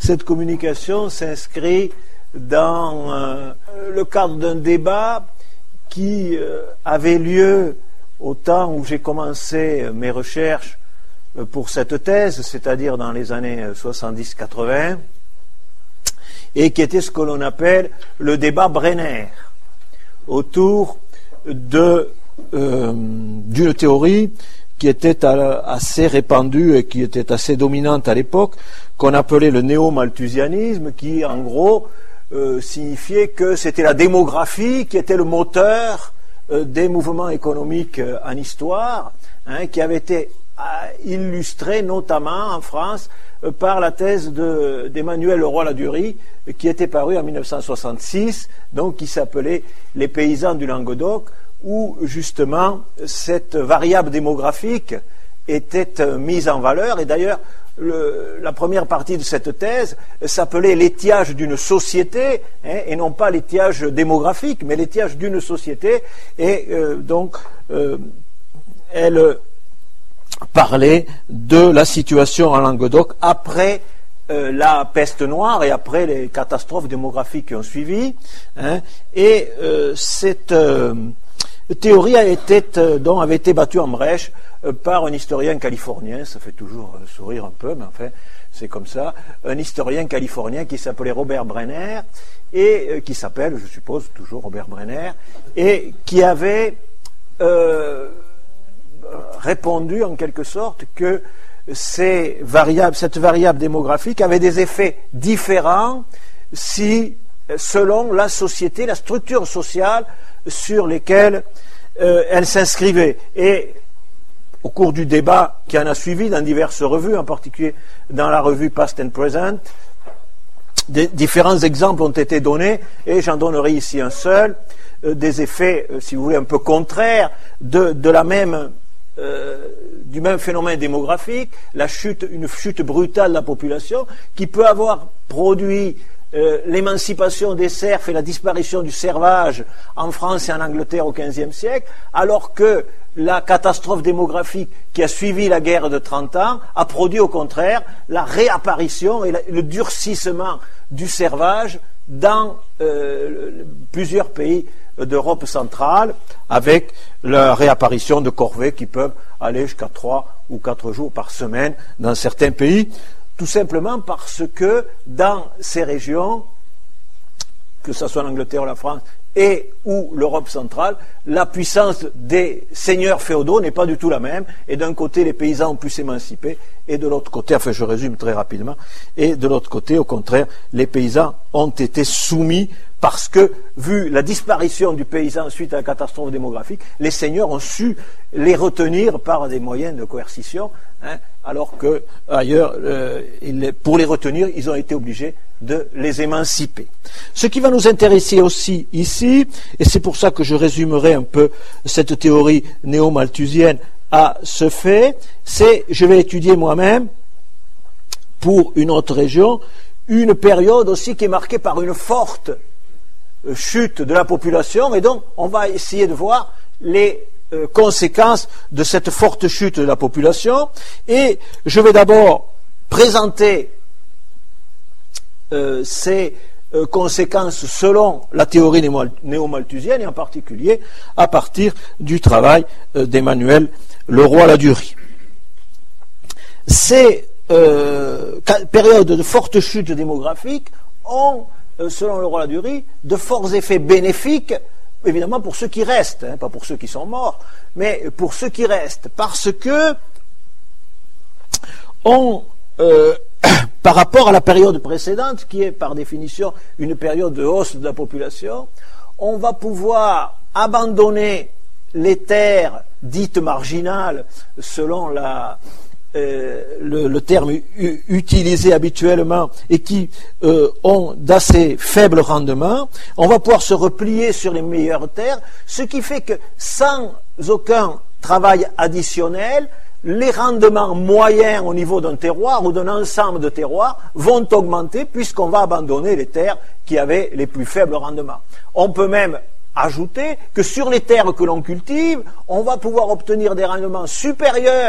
cette communication s'inscrit dans le cadre d'un débat qui avait lieu au temps où j'ai commencé mes recherches pour cette thèse, c'est-à-dire dans les années 70-80, et qui était ce que l'on appelle le débat Brenner, autour d'une théorie qui était assez répandue et qui était assez dominante à l'époque, qu'on appelait le néo-malthusianisme, qui en gros signifiait que c'était la démographie qui était le moteur des mouvements économiques en histoire, qui avait été illustré notamment en France par la thèse d'Emmanuel Leroy-Ladurie, qui était parue en 1966, donc qui s'appelait « Les paysans du Languedoc », où justement cette variable démographique était mise en valeur. Et d'ailleurs, la première partie de cette thèse s'appelait l'étiage d'une société, et non pas l'étiage démographique, mais l'étiage d'une société. Et donc, elle parlait de la situation en Languedoc après la peste noire et après les catastrophes démographiques qui ont suivi. Et cette théorie avait été battue en brèche par un historien californien, ça fait toujours sourire un peu, mais enfin c'est comme ça, un historien californien qui s'appelait Robert Brenner, et qui s'appelle, je suppose, toujours Robert Brenner, et qui avait répondu en quelque sorte que cette variable démographique avait des effets différents selon la société, la structure sociale sur lesquelles elle s'inscrivait. Et au cours du débat qui en a suivi dans diverses revues, en particulier dans la revue Past and Present, différents exemples ont été donnés, et j'en donnerai ici un seul, des effets, si vous voulez, un peu contraires du même phénomène démographique, une chute brutale de la population, qui peut avoir produit l'émancipation des serfs et la disparition du servage en France et en Angleterre au XVe siècle, alors que la catastrophe démographique qui a suivi la guerre de 30 ans a produit au contraire la réapparition et le durcissement du servage dans plusieurs pays d'Europe centrale, avec la réapparition de corvées qui peuvent aller jusqu'à 3 ou 4 jours par semaine dans certains pays, tout simplement parce que dans ces régions, que ce soit l'Angleterre ou la France, ou l'Europe centrale, la puissance des seigneurs féodaux n'est pas du tout la même, et d'un côté les paysans ont pu s'émanciper, et de l'autre côté, enfin je résume très rapidement, et de l'autre côté, au contraire, les paysans ont été soumis parce que, vu la disparition du paysan suite à la catastrophe démographique, les seigneurs ont su les retenir par des moyens de coercition, alors que ailleurs, pour les retenir, ils ont été obligés de les émanciper. Ce qui va nous intéresser aussi ici, et c'est pour ça que je résumerai un peu cette théorie néo-malthusienne à ce fait, c'est, je vais étudier moi-même, pour une autre région, une période aussi qui est marquée par une forte chute de la population, et donc on va essayer de voir les conséquences de cette forte chute de la population, et je vais d'abord présenter ces conséquences selon la théorie néo-malthusienne, et en particulier à partir du travail d'Emmanuel Leroy-Ladurie. Ces périodes de forte chute démographique ont, selon Leroy-Ladurie, de forts effets bénéfiques, évidemment pour ceux qui restent, pas pour ceux qui sont morts, mais pour ceux qui restent, parce que par rapport à la période précédente, qui est par définition une période de hausse de la population, on va pouvoir abandonner les terres dites marginales, selon le terme utilisé habituellement, et qui ont d'assez faibles rendements. On va pouvoir se replier sur les meilleures terres, ce qui fait que sans aucun travail additionnel, les rendements moyens au niveau d'un terroir ou d'un ensemble de terroirs vont augmenter, puisqu'on va abandonner les terres qui avaient les plus faibles rendements. On peut même ajouter que sur les terres que l'on cultive, on va pouvoir obtenir des rendements supérieurs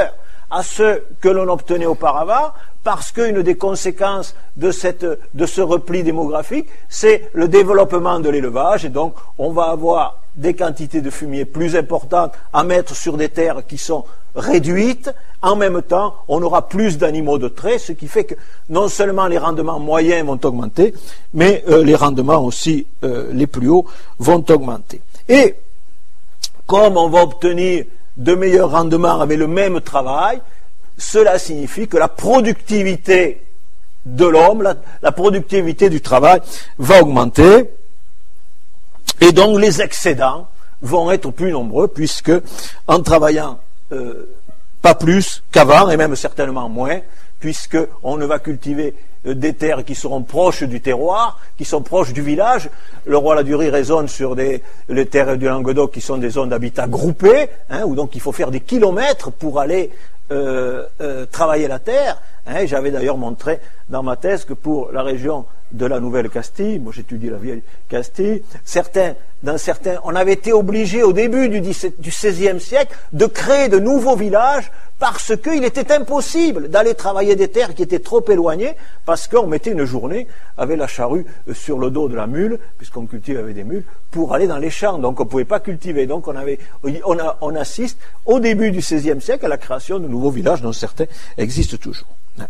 à ce que l'on obtenait auparavant, parce qu'une des conséquences de ce repli démographique, c'est le développement de l'élevage, et donc on va avoir des quantités de fumier plus importantes à mettre sur des terres qui sont réduites. En même temps, on aura plus d'animaux de trait, ce qui fait que non seulement les rendements moyens vont augmenter, mais les rendements aussi les plus hauts vont augmenter. Et comme on va obtenir de meilleurs rendements avec le même travail, cela signifie que la productivité de l'homme, la productivité du travail va augmenter, et donc les excédents vont être plus nombreux, puisque en travaillant pas plus qu'avant, et même certainement moins, puisqu'on ne va cultiver des terres qui seront proches du terroir, qui sont proches du village. Le roi Ladurie raisonne sur les terres du Languedoc qui sont des zones d'habitat groupées, où donc il faut faire des kilomètres pour aller travailler la terre. J'avais d'ailleurs montré dans ma thèse que pour la région de la Nouvelle-Castille, moi j'étudie la vieille Castille, on avait été obligé au début du XVIe siècle de créer de nouveaux villages parce qu'il était impossible d'aller travailler des terres qui étaient trop éloignées, parce qu'on mettait une journée avec la charrue sur le dos de la mule, puisqu'on cultive avec des mules, pour aller dans les champs. Donc on ne pouvait pas cultiver. Donc on assiste au début du XVIe siècle à la création de nouveaux villages, dont certains existent toujours.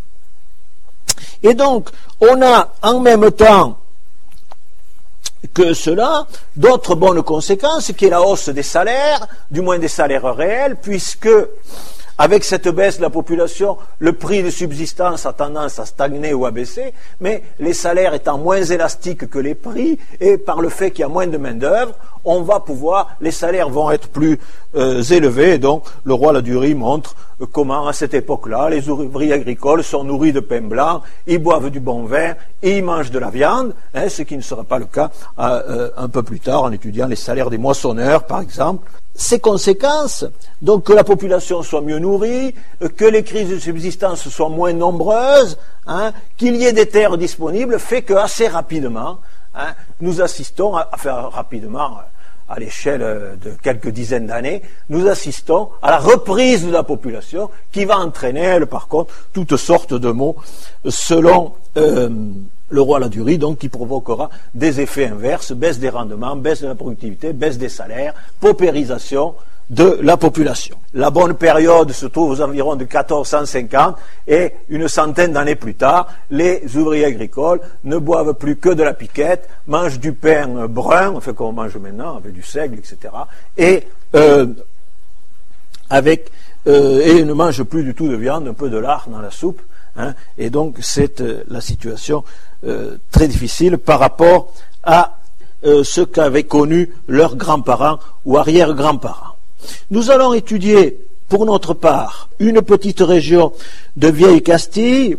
Et donc on a en même temps que cela d'autres bonnes conséquences, qui est la hausse des salaires, du moins des salaires réels, puisque avec cette baisse de la population, le prix de subsistance a tendance à stagner ou à baisser, mais les salaires étant moins élastiques que les prix, et par le fait qu'il y a moins de main-d'œuvre, les salaires vont être plus élevés. Et donc le roi Ladurie montre comment à cette époque-là, les ouvriers agricoles sont nourris de pain blanc, ils boivent du bon vin et ils mangent de la viande, ce qui ne sera pas le cas un peu plus tard en étudiant les salaires des moissonneurs, par exemple. Ces conséquences, donc que la population soit mieux nourrie, que les crises de subsistance soient moins nombreuses, qu'il y ait des terres disponibles, fait que assez rapidement, nous assistons, à l'échelle de quelques dizaines d'années, nous assistons à la reprise de la population qui va entraîner, elle, par contre, toutes sortes de maux selon le roi Ladurie, donc qui provoquera des effets inverses, baisse des rendements, baisse de la productivité, baisse des salaires, paupérisation de la population. La bonne période se trouve aux environs de 1450 et une centaine d'années plus tard, les ouvriers agricoles ne boivent plus que de la piquette, mangent du pain brun, enfin comme on mange maintenant, avec du seigle, etc. Et ne mangent plus du tout de viande, un peu de lard dans la soupe. Et donc c'est la situation très difficile par rapport à ce qu'avaient connu leurs grands-parents ou arrière-grands-parents. Nous allons étudier pour notre part une petite région de Vieille Castille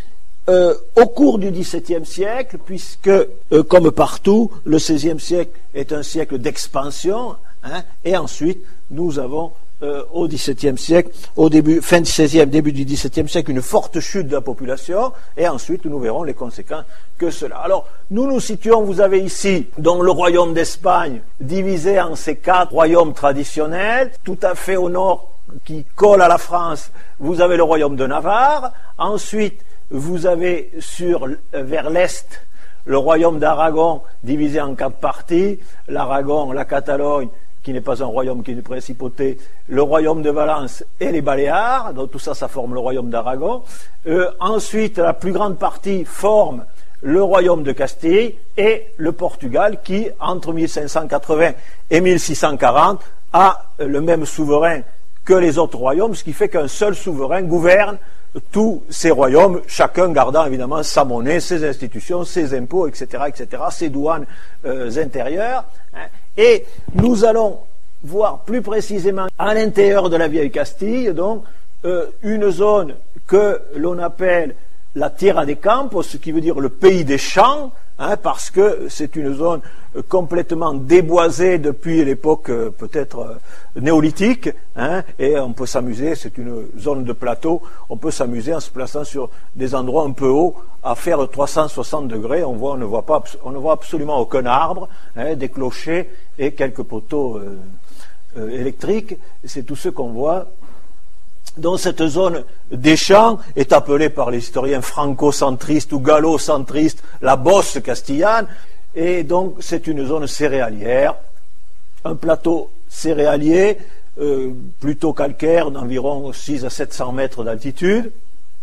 au cours du XVIIe siècle, puisque comme partout, le XVIe siècle est un siècle d'expansion, et ensuite nous avons au XVIIe siècle, fin du XVIe, début du XVIIe siècle, une forte chute de la population, et ensuite nous verrons les conséquences que cela. Alors, nous situons, vous avez ici, donc le royaume d'Espagne, divisé en ces 4 royaumes traditionnels, tout à fait au nord, qui colle à la France, vous avez le royaume de Navarre, ensuite vous avez vers l'est, le royaume d'Aragon, divisé en 4 parties, l'Aragon, la Catalogne, qui n'est pas un royaume, qui est une principauté, le royaume de Valence et les Baléares, donc tout ça, ça forme le royaume d'Aragon. Ensuite, la plus grande partie forme le royaume de Castille et le Portugal, qui, entre 1580 et 1640, a le même souverain que les autres royaumes, ce qui fait qu'un seul souverain gouverne tous ces royaumes, chacun gardant évidemment sa monnaie, ses institutions, ses impôts, etc., ses douanes intérieures. Et nous allons voir plus précisément à l'intérieur de la Vieille Castille, donc, une zone que l'on appelle la Tierra de Campos, ce qui veut dire le pays des champs, parce que c'est une zone complètement déboisée depuis l'époque peut-être néolithique, et on peut s'amuser, c'est une zone de plateau, on peut s'amuser en se plaçant sur des endroits un peu hauts, à faire 360 degrés, on ne voit absolument aucun arbre, des clochers et quelques poteaux électriques, c'est tout ce qu'on voit dont cette zone des champs est appelée par les historiens franco-centristes ou gallo-centristes la Bosse castillane, et donc c'est une zone céréalière, un plateau céréalier plutôt calcaire d'environ 6 à 700 mètres d'altitude,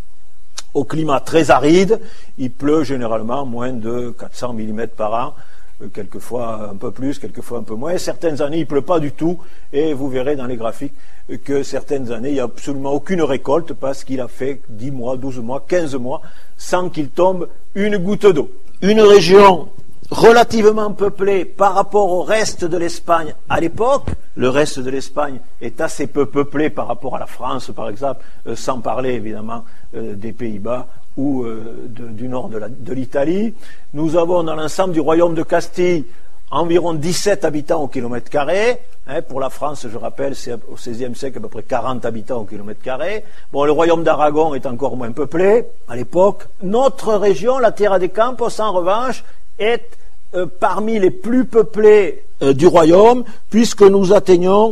au climat très aride. Il pleut généralement moins de 400 mm par an, quelquefois un peu plus, quelquefois un peu moins. Certaines années, il ne pleut pas du tout, et vous verrez dans les graphiques que certaines années, il n'y a absolument aucune récolte parce qu'il a fait 10 mois, 12 mois, 15 mois sans qu'il tombe une goutte d'eau. Une région relativement peuplée par rapport au reste de l'Espagne à l'époque. Le reste de l'Espagne est assez peu peuplé par rapport à la France, par exemple, sans parler évidemment des Pays-Bas ou du nord de l'Italie. Nous avons dans l'ensemble du royaume de Castille environ 17 habitants au kilomètre carré. Pour la France, je rappelle, c'est au XVIe siècle à peu près 40 habitants au kilomètre carré. Bon, le royaume d'Aragon est encore moins peuplé à l'époque. Notre région, la Tierra de Campos, en revanche, est parmi les plus peuplées du royaume, puisque nous atteignons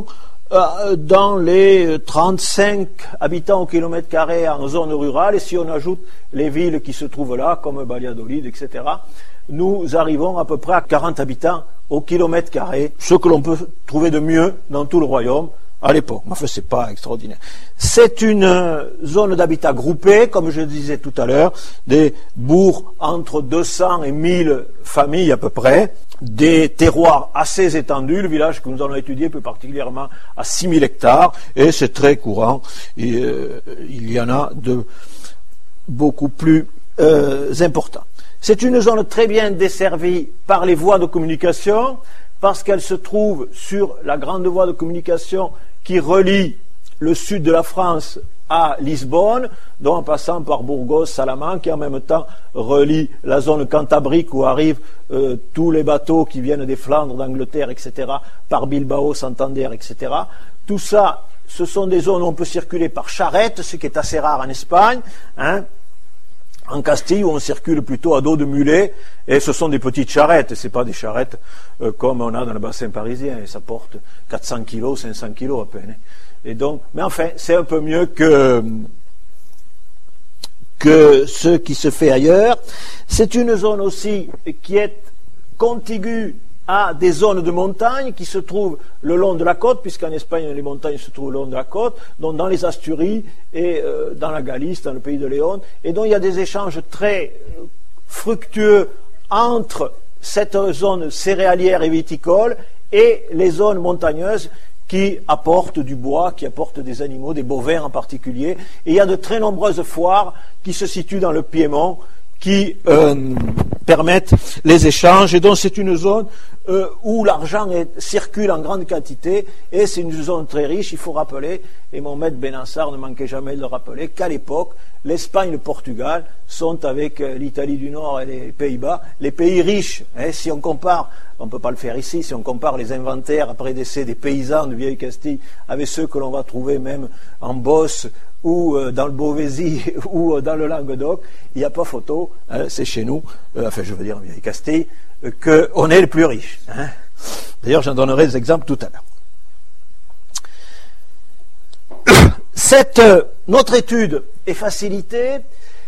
dans les 35 habitants au kilomètre carré en zone rurale, et si on ajoute les villes qui se trouvent là, comme Valladolid, etc., nous arrivons à peu près à 40 habitants au kilomètre carré, ce que l'on peut trouver de mieux dans tout le royaume à l'époque. Enfin, c'est pas extraordinaire. C'est une zone d'habitat groupé, comme je disais tout à l'heure, des bourgs entre 200 et 1000 familles à peu près, des terroirs assez étendus. Le village que nous allons étudier plus particulièrement à 6000 hectares, et c'est très courant. Et, il y en a de beaucoup plus importants. C'est une zone très bien desservie par les voies de communication, parce qu'elle se trouve sur la grande voie de communication qui relie le sud de la France à Lisbonne, donc en passant par Burgos, Salamanque, qui en même temps relie la zone cantabrique où arrivent tous les bateaux qui viennent des Flandres, d'Angleterre, etc., par Bilbao, Santander, etc. Tout ça, ce sont des zones où on peut circuler par charrette, ce qui est assez rare en Espagne, En Castille, où on circule plutôt à dos de mulet, et ce sont des petites charrettes, ce n'est pas des charrettes comme on a dans le bassin parisien, et ça porte 400 kilos, 500 kilos à peine. Et donc, mais enfin, c'est un peu mieux que ce qui se fait ailleurs. C'est une zone aussi qui est contiguë à des zones de montagne qui se trouvent le long de la côte, puisqu'en Espagne les montagnes se trouvent le long de la côte, donc dans les Asturies et dans la Galice, dans le pays de Léon, et donc il y a des échanges très fructueux entre cette zone céréalière et viticole et les zones montagneuses qui apportent du bois, qui apportent des animaux, des bovins en particulier. Et il y a de très nombreuses foires qui se situent dans le Piémont, qui permettent les échanges, et donc c'est une zone où l'argent circule en grande quantité, et c'est une zone très riche. Il faut rappeler, et mon maître Benassar ne manquait jamais de le rappeler, qu'à l'époque, l'Espagne et le Portugal sont, avec l'Italie du Nord et les Pays-Bas, les pays riches. Si on compare, on ne peut pas le faire ici, si on compare les inventaires après décès des paysans de Vieille Castille avec ceux que l'on va trouver même en Beauce, ou dans le Beauvaisis, ou dans le Languedoc, il n'y a pas photo, c'est chez nous, enfin je veux dire en Vieille Castille, qu'on est les plus riches. D'ailleurs, j'en donnerai des exemples tout à l'heure. Notre étude est facilitée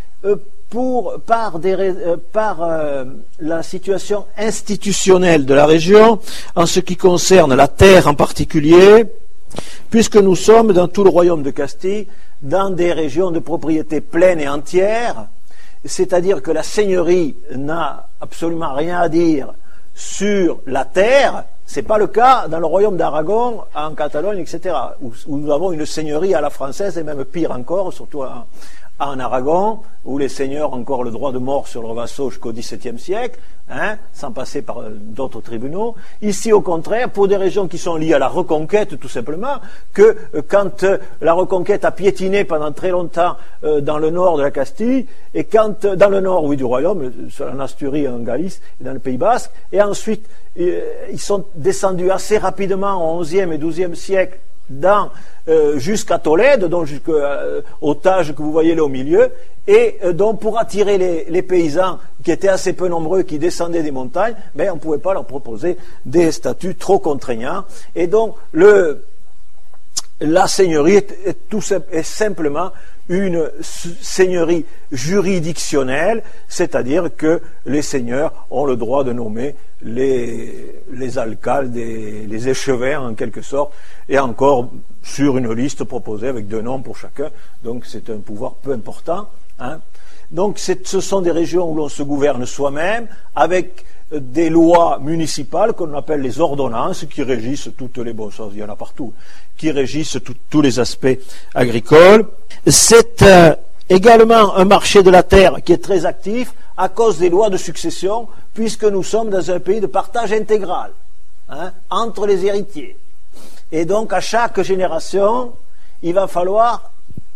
par la situation institutionnelle de la région, en ce qui concerne la terre en particulier, puisque nous sommes dans tout le royaume de Castille, dans des régions de propriété pleine et entière, c'est-à-dire que la seigneurie n'a absolument rien à dire sur la terre. Ce n'est pas le cas dans le royaume d'Aragon, en Catalogne, etc., où nous avons une seigneurie à la française, et même pire encore, surtout en Aragon, où les seigneurs ont encore le droit de mort sur leurs vassaux jusqu'au XVIIe siècle, sans passer par d'autres tribunaux. Ici, au contraire, pour des régions qui sont liées à la Reconquête, tout simplement, que quand la Reconquête a piétiné pendant très longtemps dans le nord de la Castille, et quand dans le nord, oui, du royaume, en Asturie, en Galice, et dans le Pays Basque, et ensuite, ils sont descendus assez rapidement au XIe et XIIe siècle jusqu'à Tolède, donc jusqu'au Tage que vous voyez là au milieu, et donc pour attirer les paysans qui étaient assez peu nombreux, qui descendaient des montagnes, on ne pouvait pas leur proposer des statuts trop contraignants. Et donc la seigneurie est simplement une seigneurie juridictionnelle, c'est-à-dire que les seigneurs ont le droit de nommer les alcaldes, les échevins en quelque sorte, et encore sur une liste proposée avec 2 noms pour chacun, donc c'est un pouvoir peu important. Hein. Donc ce sont des régions où l'on se gouverne soi-même, avec des lois municipales qu'on appelle les ordonnances, qui régissent toutes les bonnes choses, il y en a partout, qui régissent tous les aspects agricoles. C'est également un marché de la terre qui est très actif à cause des lois de succession, puisque nous sommes dans un pays de partage intégral, hein, entre les héritiers. Et donc à chaque génération, il va falloir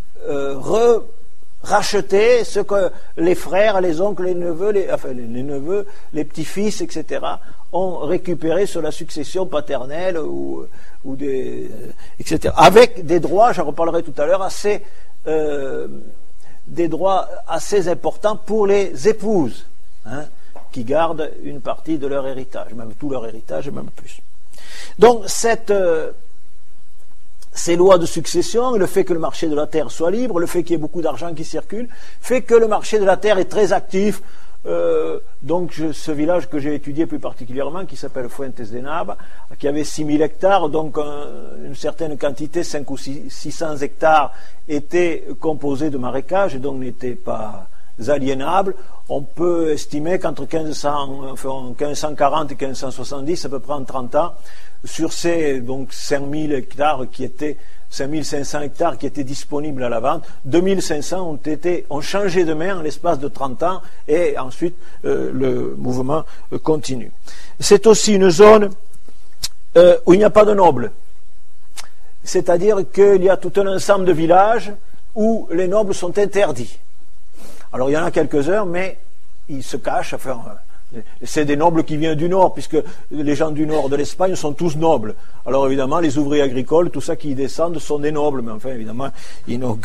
racheter ce que les frères, les oncles, les neveux, les neveux, les petits-fils, etc., ont récupéré sur la succession paternelle ou etc. Avec des droits, j'en reparlerai tout à l'heure, des droits assez importants pour les épouses, hein, qui gardent une partie de leur héritage, même tout leur héritage, même plus. Donc ces lois de succession, le fait que le marché de la terre soit libre, le fait qu'il y ait beaucoup d'argent qui circule, fait que le marché de la terre est très actif. Donc ce village que j'ai étudié plus particulièrement, qui s'appelle Fuentes de Nava, qui avait 6000 hectares, donc une certaine quantité, 500 ou 600 hectares, était composé de marécages et donc n'était pas aliénable. On peut estimer qu'entre 1540 et 1570, à peu près en 30 ans, sur ces donc 5000 hectares qui étaient 5500 hectares qui étaient disponibles à la vente, 2500 ont changé de main en l'espace de 30 ans et ensuite le mouvement continue. C'est aussi une zone où il n'y a pas de nobles. C'est-à-dire qu'il y a tout un ensemble de villages où les nobles sont interdits. Alors il y en a quelques-uns, mais ils se cachent, enfin, c'est des nobles qui viennent du nord, puisque les gens du nord de l'Espagne sont tous nobles. Alors évidemment, les ouvriers agricoles, tout ça qui y descendent sont des nobles, mais enfin évidemment, ils n'ont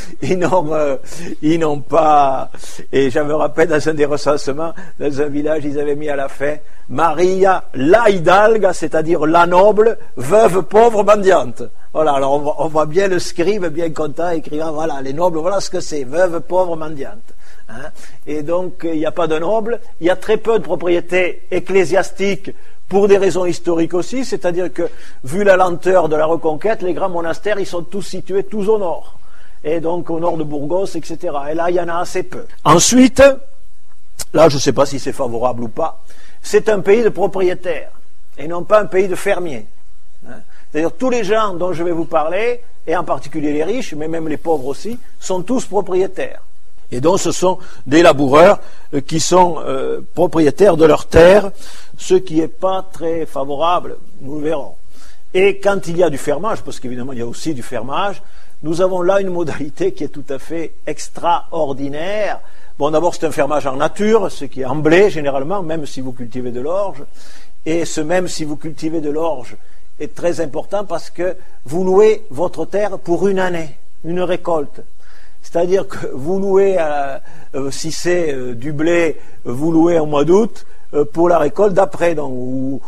pas. Et je me rappelle dans un des recensements, dans un village, ils avaient mis à la fin Maria la hidalga, c'est-à-dire la noble, veuve, pauvre, mendiante. Voilà, alors on voit bien le scribe bien content écrivant, voilà, les nobles, voilà ce que c'est, veuve, pauvre, mendiante. Hein. Et donc il n'y a pas de nobles, il y a très peu de propriétés ecclésiastiques pour des raisons historiques aussi, c'est-à-dire que vu la lenteur de la reconquête, les grands monastères ils sont tous situés tous au nord, et donc au nord de Burgos, etc. Et là il y en a assez peu. Ensuite, là je ne sais pas si c'est favorable ou pas, c'est un pays de propriétaires et non pas un pays de fermiers. Hein. C'est-à-dire tous les gens dont je vais vous parler, et en particulier les riches, mais même les pauvres aussi, sont tous propriétaires. Et donc ce sont des laboureurs qui sont propriétaires de leurs terres, ce qui n'est pas très favorable, nous le verrons. Et quand il y a du fermage, parce qu'évidemment il y a aussi du fermage, nous avons là une modalité qui est tout à fait extraordinaire. Bon, d'abord c'est un fermage en nature, ce qui est en blé généralement, même si vous cultivez de l'orge. Et ce même si vous cultivez de l'orge est très important parce que vous louez votre terre pour une année, une récolte. C'est-à-dire que vous louez, si c'est du blé, vous louez au mois d'août pour la récolte d'après, ou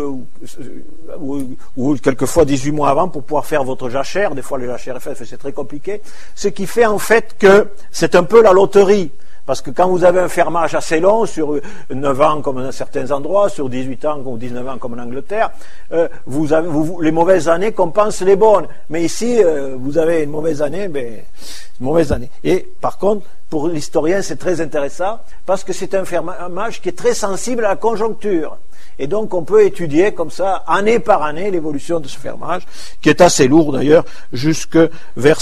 quelquefois 18 mois avant pour pouvoir faire votre jachère. Des fois les jachères c'est très compliqué. Ce qui fait en fait que c'est un peu la loterie. Parce que quand vous avez un fermage assez long, sur 9 ans comme dans certains endroits, sur 18 ans ou 19 ans comme en Angleterre, les mauvaises années compensent les bonnes. Mais ici, vous avez une mauvaise année, Et par contre, pour l'historien, c'est très intéressant, parce que c'est un fermage qui est très sensible à la conjoncture. Et donc on peut étudier comme ça, année par année, l'évolution de ce fermage, qui est assez lourd d'ailleurs, jusque vers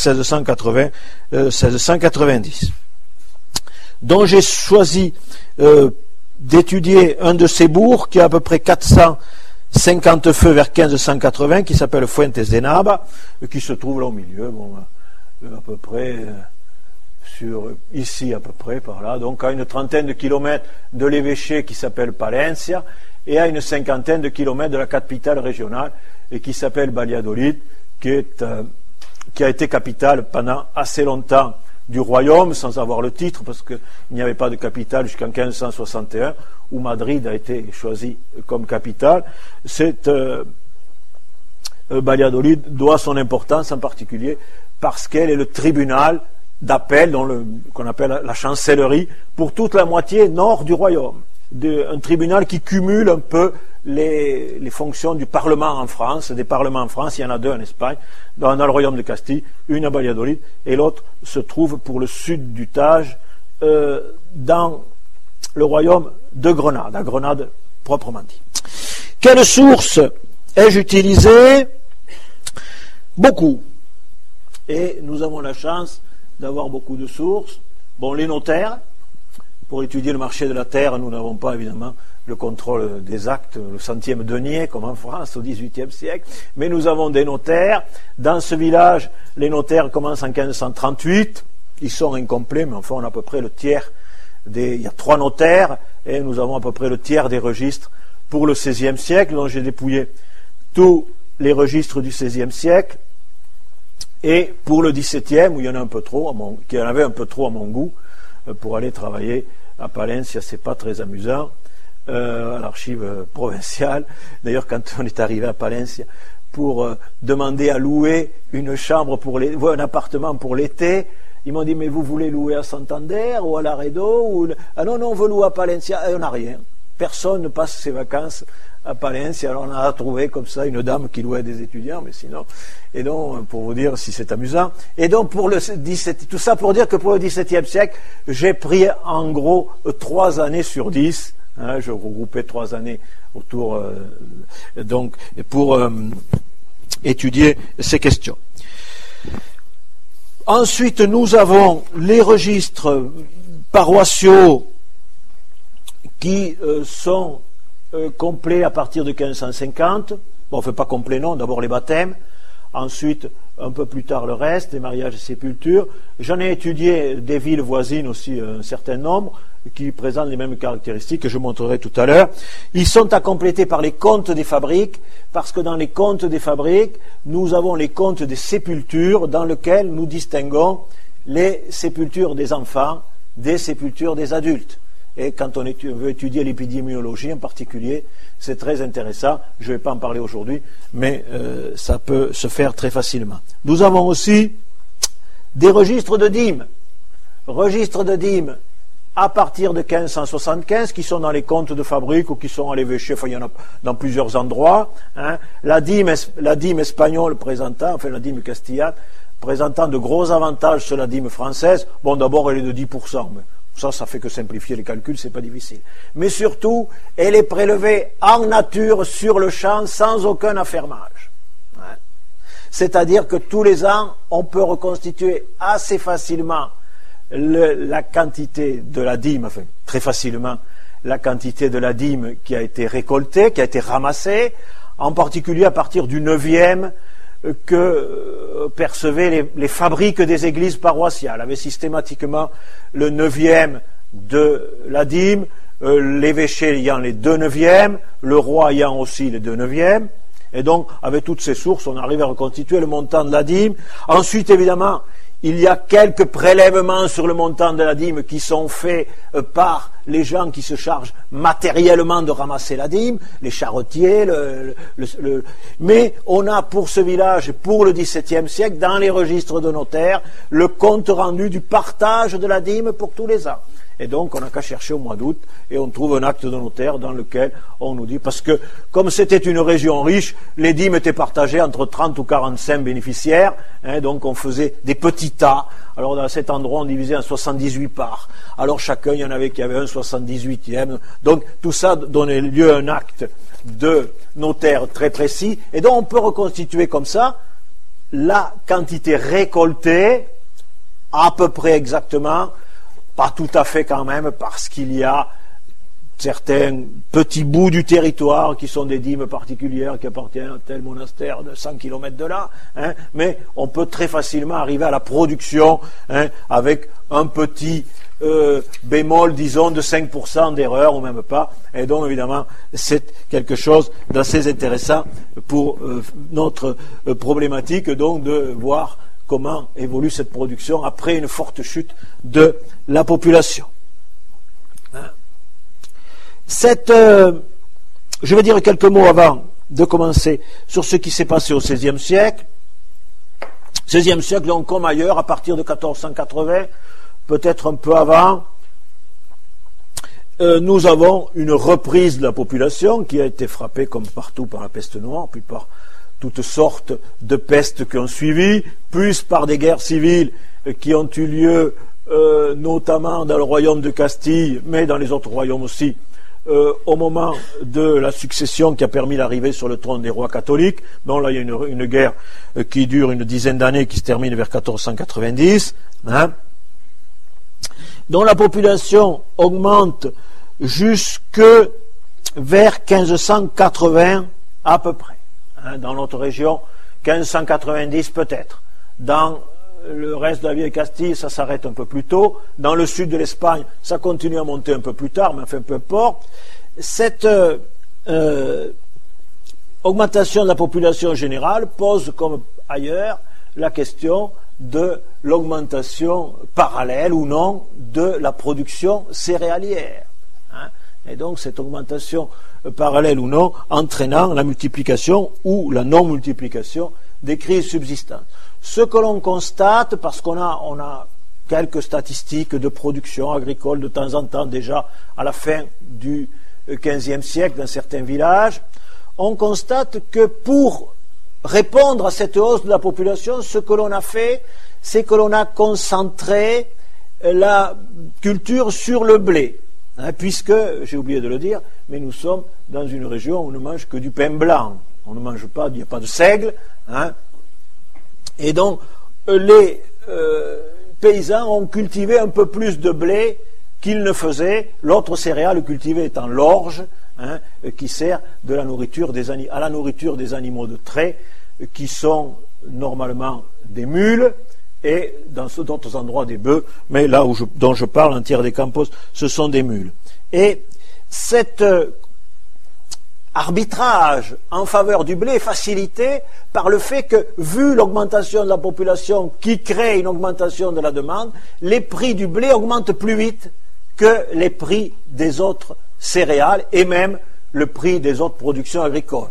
1680-1690. Donc j'ai choisi d'étudier un de ces bourgs qui a à peu près 450 feux vers 1580, qui s'appelle Fuentes de Nava, qui se trouve là au milieu, à peu près ici à peu près par là, donc à une trentaine de kilomètres de l'évêché qui s'appelle Palencia, et à une cinquantaine de kilomètres de la capitale régionale et qui s'appelle Valladolid, qui a été capitale pendant assez longtemps du royaume, sans avoir le titre, parce qu'il n'y avait pas de capitale jusqu'en 1561, où Madrid a été choisi comme capitale. C'est Valladolid doit son importance en particulier parce qu'elle est le tribunal d'appel, qu'on appelle la chancellerie, pour toute la moitié nord du royaume. Un tribunal qui cumule un peu les fonctions du Parlement en France, des parlements en France, il y en a deux en Espagne, dans le royaume de Castille, une à Valladolid, et l'autre se trouve pour le sud du Tage, dans le royaume de Grenade, à Grenade proprement dit. Quelle source ai-je utilisée? Beaucoup. Et nous avons la chance d'avoir beaucoup de sources. Bon, les notaires, pour étudier le marché de la terre, nous n'avons pas évidemment le contrôle des actes, le centième denier, comme en France au XVIIIe siècle, mais nous avons des notaires. Dans ce village, les notaires commencent en 1538, ils sont incomplets, mais enfin on a à peu près le tiers il y a 3 notaires, et nous avons à peu près le tiers des registres pour le XVIe siècle, donc j'ai dépouillé tous les registres du XVIe siècle, et pour le XVIIe, où il y en a un peu trop, qu'il y en avait un peu trop à mon goût, pour aller travailler à Palencia, c'est pas très amusant, à l'archive provinciale. D'ailleurs, quand on est arrivé à Palencia pour demander à louer une chambre un appartement pour l'été, ils m'ont dit, mais vous voulez louer à Santander ou à Laredo Ah non, on veut louer à Palencia, et on n'a rien. Personne ne passe ses vacances à Palencia, alors on a trouvé comme ça une dame qui louait des étudiants, mais sinon, et donc, pour vous dire si c'est amusant, et donc pour tout ça pour dire que pour le XVIIe siècle, j'ai pris en gros 3 années sur 10, je regroupais 3 années autour, donc, pour étudier ces questions. Ensuite, nous avons les registres paroissiaux qui sont complets à partir de 1550. Bon, on ne fait pas complet, non, d'abord les baptêmes, ensuite, un peu plus tard, le reste, les mariages et sépultures. J'en ai étudié des villes voisines aussi, un certain nombre, qui présentent les mêmes caractéristiques que je montrerai tout à l'heure. Ils sont à compléter par les comptes des fabriques, parce que dans les comptes des fabriques, nous avons les comptes des sépultures, dans lesquels nous distinguons les sépultures des enfants des sépultures des adultes. Et quand on veut étudier l'épidémiologie en particulier, c'est très intéressant. Je ne vais pas en parler aujourd'hui, mais ça peut se faire très facilement. Nous avons aussi des registres de dîmes. Registres de dîmes à partir de 1575, qui sont dans les comptes de fabrique ou qui sont à l'évêché, enfin il y en a dans plusieurs endroits. La dîme espagnole présentant, enfin la dîme castillane, présentant de gros avantages sur la dîme française. Bon, d'abord elle est de 10%, mais ça fait que simplifier les calculs, c'est pas difficile. Mais surtout, elle est prélevée en nature sur le champ sans aucun affermage. C'est-à-dire que tous les ans, on peut reconstituer assez facilement la quantité de la dîme, enfin très facilement, la quantité de la dîme qui a été récoltée, qui a été ramassée, en particulier à partir du 9e que percevaient les fabriques des églises paroissiales, avaient systématiquement le 9e de la dîme, l'évêché ayant les 2 neuvièmes, le roi ayant aussi les 2 neuvièmes, et donc avec toutes ces sources on arrive à reconstituer le montant de la dîme. Ensuite évidemment il y a quelques prélèvements sur le montant de la dîme qui sont faits par les gens qui se chargent matériellement de ramasser la dîme, les charretiers, mais on a pour ce village, pour le XVIIe siècle, dans les registres de notaires, le compte rendu du partage de la dîme pour tous les ans. Et donc on n'a qu'à chercher au mois d'août et on trouve un acte de notaire dans lequel on nous dit, parce que comme c'était une région riche, les dîmes étaient partagées entre 30 ou 45 bénéficiaires, donc on faisait des petits tas. Alors dans cet endroit on divisait en 78 parts. Alors chacun, il y en avait qui avait un 78e. Donc tout ça donnait lieu à un acte de notaire très précis. Et donc on peut reconstituer comme ça la quantité récoltée à peu près exactement. Pas tout à fait quand même, parce qu'il y a certains petits bouts du territoire qui sont des dîmes particulières qui appartiennent à tel monastère de 100 km de là, mais on peut très facilement arriver à la production avec un petit bémol, disons, de 5% d'erreur, ou même pas, et donc évidemment c'est quelque chose d'assez intéressant pour notre problématique, donc de voir comment évolue cette production après une forte chute de la population. Je vais dire quelques mots avant de commencer sur ce qui s'est passé au XVIe siècle. XVIe siècle, donc comme ailleurs, à partir de 1480, peut-être un peu avant, nous avons une reprise de la population qui a été frappée comme partout par la peste noire, puis par toutes sortes de pestes qui ont suivi, plus par des guerres civiles qui ont eu lieu notamment dans le royaume de Castille, mais dans les autres royaumes aussi, au moment de la succession qui a permis l'arrivée sur le trône des rois catholiques. Donc là, il y a une guerre qui dure une dizaine d'années, qui se termine vers 1490, dont la population augmente jusque vers 1580 à peu près. Dans notre région, 1590 peut-être. Dans le reste de la vieille Castille, ça s'arrête un peu plus tôt. Dans le sud de l'Espagne, ça continue à monter un peu plus tard, mais enfin, peu importe. Cette augmentation de la population générale pose, comme ailleurs, la question de l'augmentation parallèle ou non de la production céréalière. Et donc, cette augmentation parallèle ou non entraînant la multiplication ou la non-multiplication des crises subsistantes. Ce que l'on constate, parce qu'on a quelques statistiques de production agricole de temps en temps déjà à la fin du XVe siècle dans certains villages, on constate que pour répondre à cette hausse de la population, ce que l'on a fait, c'est que l'on a concentré la culture sur le blé. Puisque, j'ai oublié de le dire, mais nous sommes dans une région où on ne mange que du pain blanc. On ne mange pas, il n'y a pas de seigle. Et donc, les paysans ont cultivé un peu plus de blé qu'ils ne faisaient. L'autre céréale cultivée étant l'orge, qui sert de la nourriture à la nourriture des animaux de trait, qui sont normalement des mules, et dans d'autres endroits des bœufs, mais là dont je parle, en Tierra de Campos, ce sont des mules. Et cet arbitrage en faveur du blé est facilité par le fait que, vu l'augmentation de la population qui crée une augmentation de la demande, les prix du blé augmentent plus vite que les prix des autres céréales et même le prix des autres productions agricoles.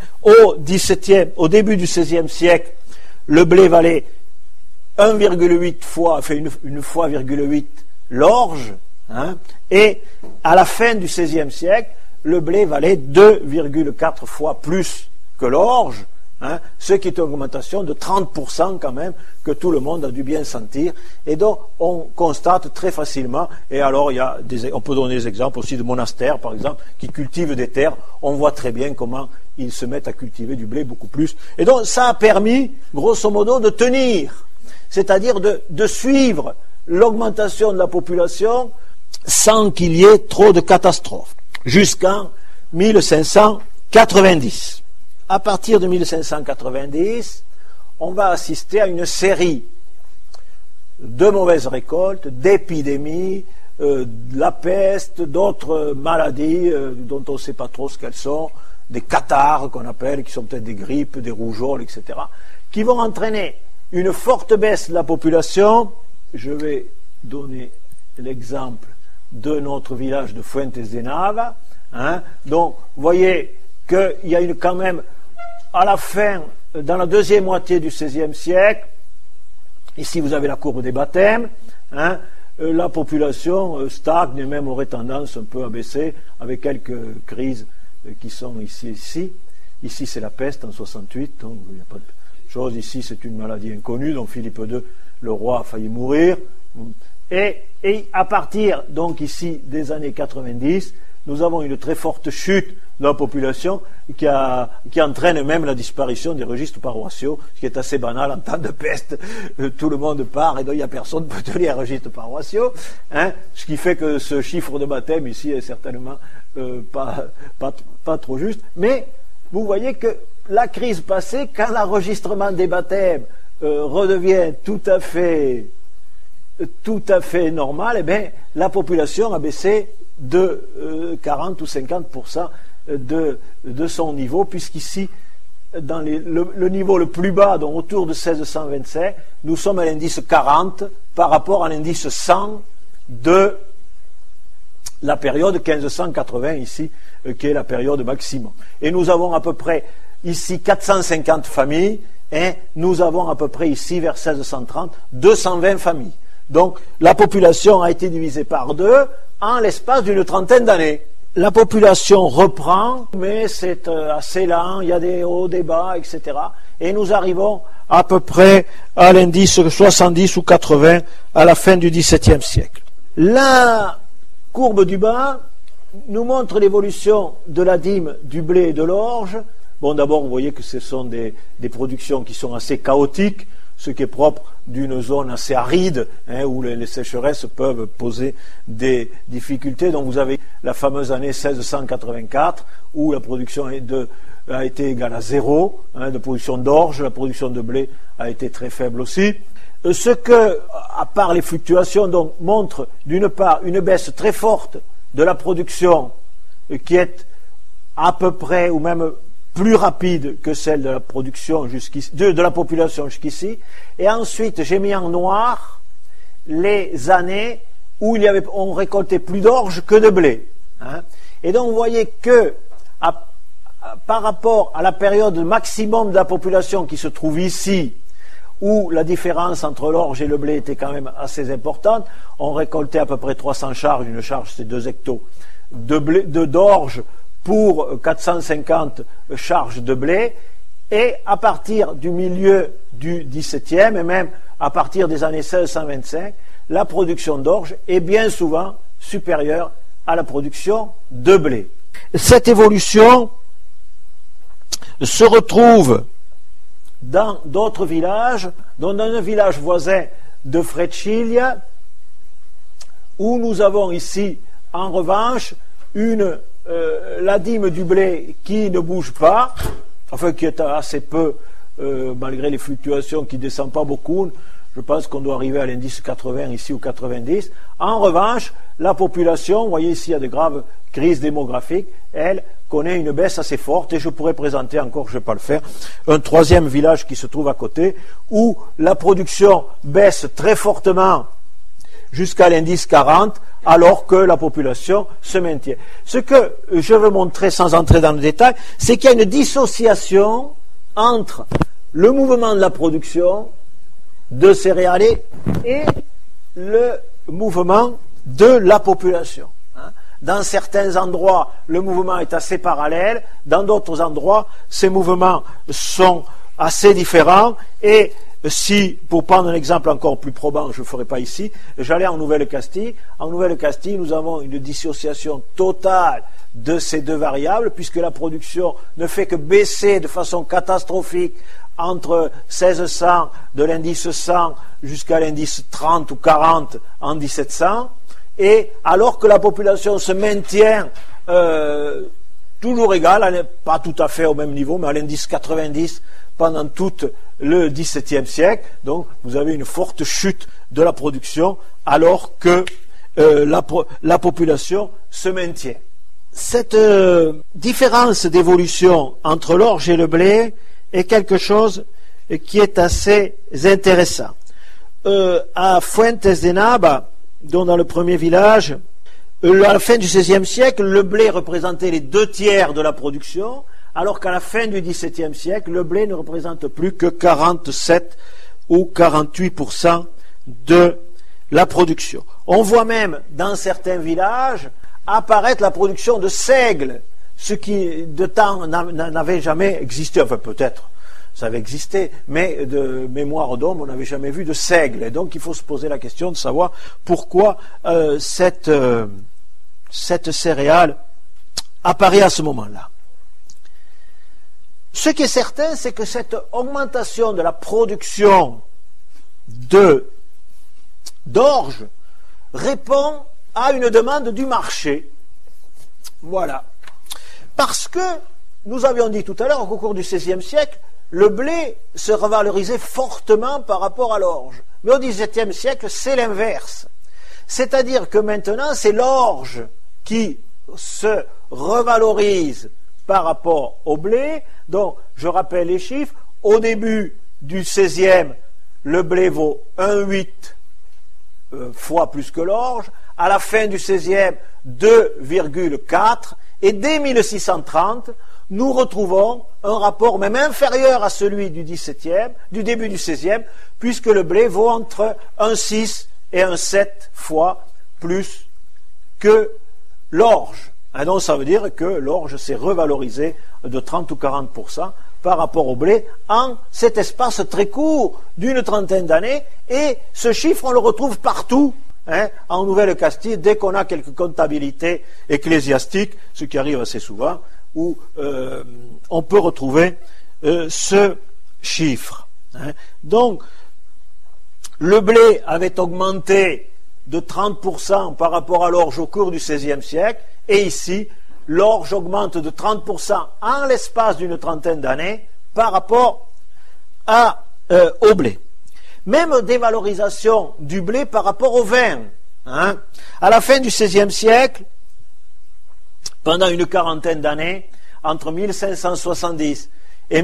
Au début du XVIe siècle, le blé valait 1,8 fois, fait une fois 1,8 l'orge, et à la fin du XVIe siècle, le blé valait 2,4 fois plus que l'orge, ce qui est une augmentation de 30% quand même, que tout le monde a dû bien sentir, et donc on constate très facilement, et alors on peut donner des exemples aussi de monastères, par exemple, qui cultivent des terres, on voit très bien comment ils se mettent à cultiver du blé beaucoup plus, et donc ça a permis, grosso modo, de tenir, c'est-à-dire de suivre l'augmentation de la population sans qu'il y ait trop de catastrophes, jusqu'en 1590. À partir de 1590, on va assister à une série de mauvaises récoltes, d'épidémies, de la peste, d'autres maladies dont on ne sait pas trop ce qu'elles sont, des catarrhes qu'on appelle, qui sont peut-être des grippes, des rougeoles, etc., qui vont entraîner une forte baisse de la population. Je vais donner l'exemple de notre village de Fuentes de Nava. Donc, vous voyez qu'il y a quand même, à la fin, dans la deuxième moitié du XVIe siècle, ici vous avez la courbe des baptêmes, la population stagne et même aurait tendance un peu à baisser, avec quelques crises qui sont ici. Ici c'est la peste en 68, donc il n'y a pas de chose. Ici c'est une maladie inconnue, donc Philippe II, le roi, a failli mourir. Et à partir, donc ici, des années 90, nous avons une très forte chute de la population qui entraîne même la disparition des registres paroissiaux, ce qui est assez banal en temps de peste. Tout le monde part et donc il n'y a personne qui peut tenir un registre paroissiaux. Ce qui fait que ce chiffre de baptême ici est certainement pas trop juste. Mais vous voyez que la crise passée, quand l'enregistrement des baptêmes redevient tout à fait normal, eh bien, la population a baissé de 40 ou 50% de son niveau, puisqu'ici, dans le niveau le plus bas, donc autour de 1625, nous sommes à l'indice 40 par rapport à l'indice 100 de la période 1580 ici, qui est la période maximum. Et nous avons à peu près ici 450 familles, et nous avons à peu près ici, vers 1630, 220 familles. Donc la population a été divisée par 2 en l'espace d'une trentaine d'années. La population reprend, mais c'est assez lent, il y a des hauts, des bas, etc. Et nous arrivons à peu près à l'indice 70 ou 80 à la fin du XVIIe siècle. La courbe du bas nous montre l'évolution de la dîme, du blé et de l'orge. Bon, d'abord, vous voyez que ce sont des productions qui sont assez chaotiques, ce qui est propre d'une zone assez aride, où les sécheresses peuvent poser des difficultés. Donc vous avez la fameuse année 1684, où la production a été égale à 0, de production d'orge, la production de blé a été très faible aussi. Ce que, à part les fluctuations, donc, montre d'une part une baisse très forte de la production, qui est à peu près, ou même plus rapide que celle de la production jusqu'ici, de la population jusqu'ici. Et ensuite, j'ai mis en noir les années où on récoltait plus d'orge que de blé. Et donc, vous voyez que, par rapport à la période maximum de la population qui se trouve ici, où la différence entre l'orge et le blé était quand même assez importante, on récoltait à peu près 300 charges, une charge c'est 2 hectos, d'orge pour 450 charges de blé, et à partir du milieu du XVIIe, et même à partir des années 1625, la production d'orge est bien souvent supérieure à la production de blé. Cette évolution se retrouve dans d'autres villages, dont dans un village voisin de Freccilia, où nous avons ici, en revanche, la dîme du blé qui ne bouge pas, enfin qui est assez peu, malgré les fluctuations, qui ne descend pas beaucoup. Je pense qu'on doit arriver à l'indice 80 ici ou 90. En revanche, la population, vous voyez ici, il y a de graves crises démographiques, elle connaît une baisse assez forte, et je pourrais présenter encore, je ne vais pas le faire, un troisième village qui se trouve à côté, où la production baisse très fortement jusqu'à l'indice 40, alors que la population se maintient. Ce que je veux montrer, sans entrer dans le détail, c'est qu'il y a une dissociation entre le mouvement de la production de céréaliers et le mouvement de la population. Dans certains endroits, le mouvement est assez parallèle, dans d'autres endroits, ces mouvements sont assez différents, et si, pour prendre un exemple encore plus probant, je ne le ferai pas ici, j'allais en Nouvelle-Castille. En Nouvelle-Castille, nous avons une dissociation totale de ces deux variables, puisque la production ne fait que baisser de façon catastrophique entre 1600, de l'indice 100 jusqu'à l'indice 30 ou 40 en 1700, et alors que la population se maintient toujours égale, pas tout à fait au même niveau, mais à l'indice 90 pendant tout le XVIIe siècle. Donc vous avez une forte chute de la production alors que la population se maintient. Cette différence d'évolution entre l'orge et le blé est quelque chose qui est assez intéressant. À Fuentes de Nava, dont dans le premier village, à la fin du XVIe siècle, le blé représentait les 2/3 de la production, alors qu'à la fin du XVIIe siècle, le blé ne représente plus que 47 ou 48% de la production. On voit même dans certains villages apparaître la production de seigle, ce qui de temps n'avait jamais existé, enfin peut-être ça avait existé, mais de mémoire d'homme, on n'avait jamais vu de seigle. Et donc il faut se poser la question de savoir pourquoi cette céréale apparaît à ce moment-là. Ce qui est certain, c'est que cette augmentation de la production d'orge répond à une demande du marché. Voilà. Parce que, nous avions dit tout à l'heure, au cours du XVIe siècle, le blé se revalorisait fortement par rapport à l'orge. Mais au XVIIe siècle, c'est l'inverse. C'est-à-dire que maintenant, c'est l'orge qui se revalorise par rapport au blé. Donc, je rappelle les chiffres. Au début du XVIe, le blé vaut 1,8 fois plus que l'orge. à la fin du XVIe, 2,4, et dès 1630, nous retrouvons un rapport même inférieur à celui du XVIIe, du début du XVIe, puisque le blé vaut entre 1,6 et 1,7 fois plus que l'orge. Et donc ça veut dire que l'orge s'est revalorisé de 30 ou 40% par rapport au blé en cet espace très court d'une trentaine d'années, et ce chiffre on le retrouve partout en Nouvelle-Castille dès qu'on a quelques comptabilités ecclésiastiques, ce qui arrive assez souvent, où on peut retrouver ce chiffre. Donc le blé avait augmenté de 30% par rapport à l'orge au cours du XVIe siècle, et ici, l'orge augmente de 30% en l'espace d'une trentaine d'années par rapport au blé. Même dévalorisation du blé par rapport au vin. À la fin du XVIe siècle, pendant une quarantaine d'années, entre 1570 et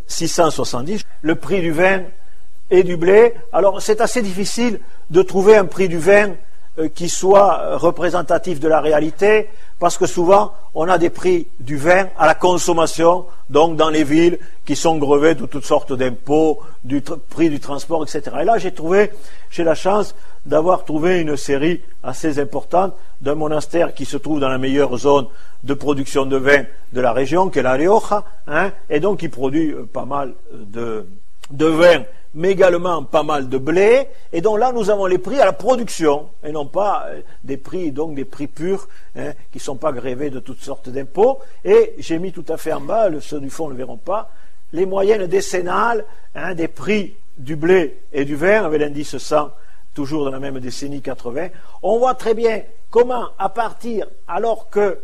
1670, le prix du vin et du blé. Alors c'est assez difficile de trouver un prix du vin qui soit représentatif de la réalité, parce que souvent on a des prix du vin à la consommation, donc dans les villes qui sont grevées de toutes sortes d'impôts, du prix du transport, etc. Et là j'ai la chance d'avoir trouvé une série assez importante d'un monastère qui se trouve dans la meilleure zone de production de vin de la région, qui est la Rioja, et donc qui produit pas mal de vin, mais également pas mal de blé, et donc là nous avons les prix à la production, et non pas des prix purs, qui ne sont pas grévés de toutes sortes d'impôts. Et j'ai mis tout à fait en bas, ceux du fond ne le verront pas, les moyennes décennales des prix du blé et du vin, avec l'indice 100, toujours dans la même décennie 80. On voit très bien comment, à partir, alors que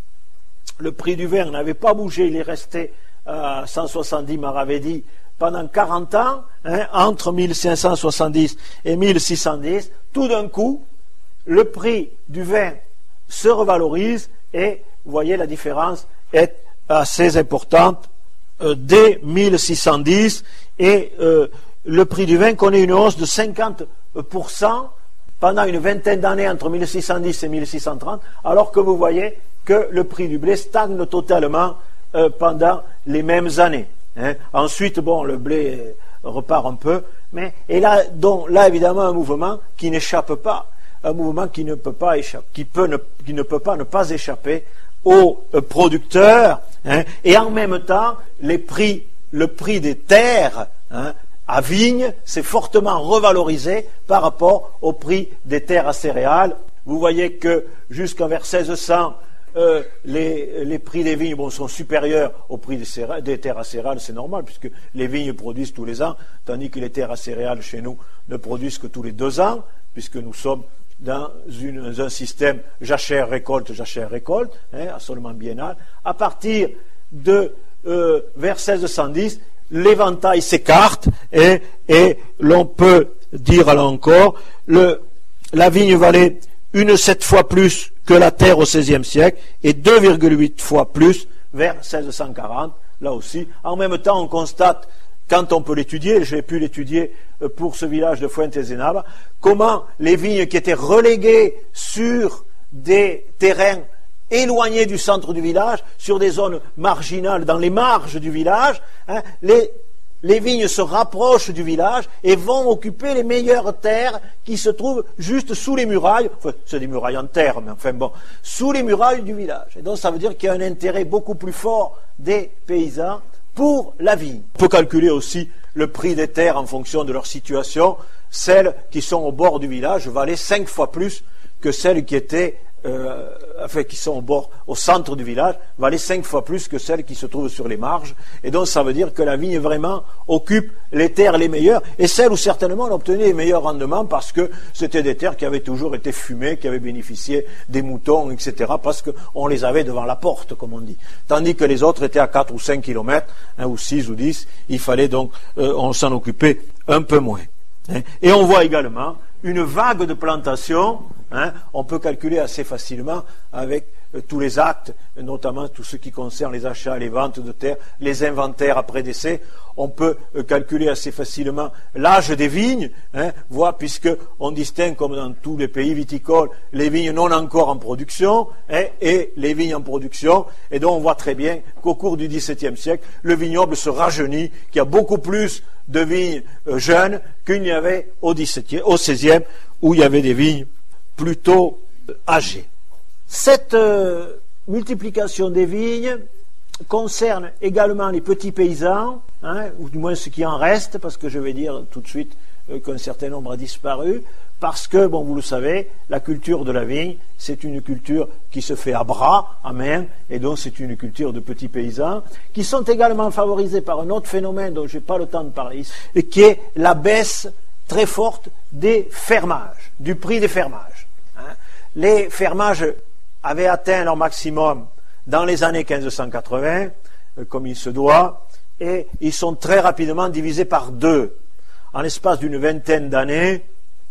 le prix du vin n'avait pas bougé, il est resté à 170 maravédis pendant 40 ans, entre 1570 et 1610, tout d'un coup, le prix du vin se revalorise, et vous voyez, la différence est assez importante dès 1610, et le prix du vin connaît une hausse de 50% pendant une vingtaine d'années entre 1610 et 1630, alors que vous voyez que le prix du blé stagne totalement pendant les mêmes années. Ensuite, le blé repart un peu, et là évidemment un mouvement qui n'échappe pas, un mouvement qui ne peut pas échapper, qui ne peut pas ne pas échapper aux producteurs, et en même temps le prix des terres à vigne s'est fortement revalorisé par rapport au prix des terres à céréales. Vous voyez que jusqu'en vers 1600, les prix des vignes sont supérieurs au prix des terres à céréales, c'est normal, puisque les vignes produisent tous les ans, tandis que les terres à céréales chez nous ne produisent que tous les 2 ans, puisque nous sommes dans un système jachère-récolte, absolument biennal. À partir de vers 1610, l'éventail s'écarte, et l'on peut dire là encore, la vigne valait 7 fois plus que la terre au XVIe siècle, et 2,8 fois plus vers 1640, là aussi. En même temps, on constate, quand on peut l'étudier, j'ai pu l'étudier pour ce village de Fuentezenaba, comment les vignes qui étaient reléguées sur des terrains éloignés du centre du village, sur des zones marginales, dans les marges du village, les vignes se rapprochent du village et vont occuper les meilleures terres qui se trouvent juste sous les murailles, c'est des murailles en terre, mais sous les murailles du village. Et donc ça veut dire qu'il y a un intérêt beaucoup plus fort des paysans pour la vigne. On peut calculer aussi le prix des terres en fonction de leur situation. Celles qui sont au bord du village valaient 5 fois plus que celles qui étaient qui sont au centre du village, valaient 5 fois plus que celles qui se trouvent sur les marges. Et donc ça veut dire que la vigne vraiment occupe les terres les meilleures, et celles où certainement on obtenait les meilleurs rendements, parce que c'était des terres qui avaient toujours été fumées, qui avaient bénéficié des moutons, etc., parce qu'on les avait devant la porte, comme on dit. Tandis que les autres étaient à 4 ou 5 kilomètres, ou 6 ou 10, il fallait donc on s'en occupait un peu moins. Et on voit également une vague de plantation. On peut calculer assez facilement avec tous les actes, notamment tout ce qui concerne les achats, les ventes de terres, les inventaires après décès. On peut calculer assez facilement l'âge des vignes, puisque on distingue, comme dans tous les pays viticoles, les vignes non encore en production et les vignes en production. Et donc on voit très bien qu'au cours du XVIIe siècle, le vignoble se rajeunit, qu'il y a beaucoup plus de vignes jeunes qu'il n'y avait au XVIe, où il y avait des vignes plutôt âgées. Cette multiplication des vignes concerne également les petits paysans, ou du moins ce qui en reste, parce que je vais dire tout de suite qu'un certain nombre a disparu, parce que, bon, vous le savez, la culture de la vigne, c'est une culture qui se fait à bras, à main, et donc c'est une culture de petits paysans, qui sont également favorisés par un autre phénomène dont je n'ai pas le temps de parler ici, et qui est la baisse très forte des fermages, du prix des fermages. Les fermages avaient atteint leur maximum dans les années 1580, comme il se doit, et ils sont très rapidement divisés par deux. En l'espace d'une vingtaine d'années,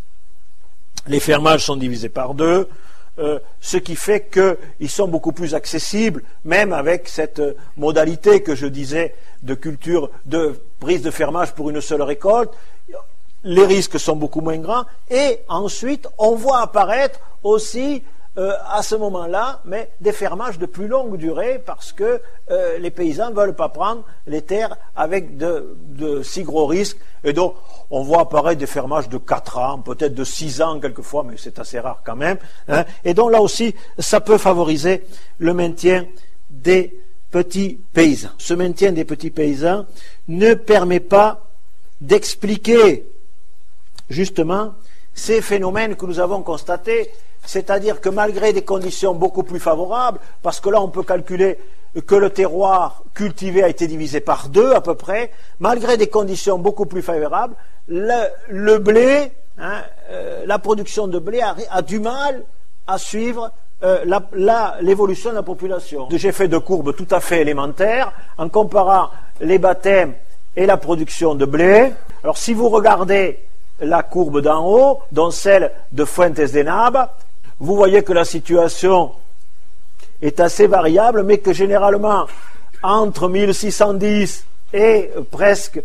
les fermages sont divisés par deux, ce qui fait qu'ils sont beaucoup plus accessibles, même avec cette modalité que je disais de culture, de prise de fermage pour une seule récolte. Les risques sont beaucoup moins grands, et ensuite on voit apparaître aussi à ce moment-là, mais des fermages de plus longue durée, parce que les paysans ne veulent pas prendre les terres avec de si gros risques, et donc on voit apparaître des fermages de 4 ans, peut-être de 6 ans quelquefois, mais c'est assez rare quand même, et donc là aussi ça peut favoriser le maintien des petits paysans. Ce maintien des petits paysans ne permet pas d'expliquer justement ces phénomènes que nous avons constatés, c'est-à-dire que malgré des conditions beaucoup plus favorables, parce que là on peut calculer que le terroir cultivé a été divisé par 2 à peu près, malgré des conditions beaucoup plus favorables, le blé, la production de blé a du mal à suivre l'évolution de la population. J'ai fait 2 courbes tout à fait élémentaires en comparant les baptêmes et la production de blé. Alors si vous regardez la courbe d'en haut, dont celle de Fuentes de Nava, vous voyez que la situation est assez variable, mais que généralement, entre 1610 et presque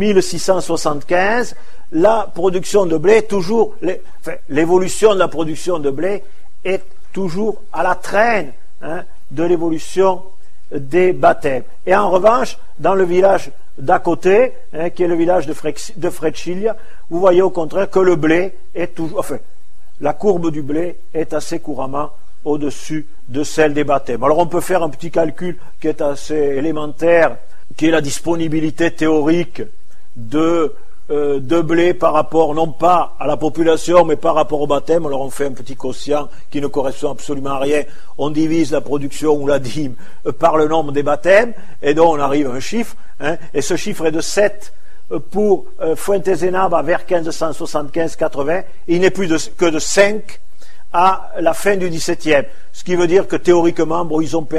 1675, la production de blé, l'évolution de la production de blé est toujours à la traîne de l'évolution des baptêmes. Et en revanche, dans le village d'à côté, qui est le village de Freccilia, vous voyez au contraire que le blé est toujours... la courbe du blé est assez couramment au-dessus de celle des baptêmes. Alors on peut faire un petit calcul qui est assez élémentaire, qui est la disponibilité théorique de blé par rapport, non pas à la population, mais par rapport au baptême. Alors on fait un petit quotient qui ne correspond absolument à rien. On divise la production ou la dîme par le nombre des baptêmes, et donc on arrive à un chiffre, et ce chiffre est de 7 pour Fuentes de Nava vers 1575-80, il n'est plus que de 5 à la fin du XVIIe. Ce qui veut dire que théoriquement, ils ont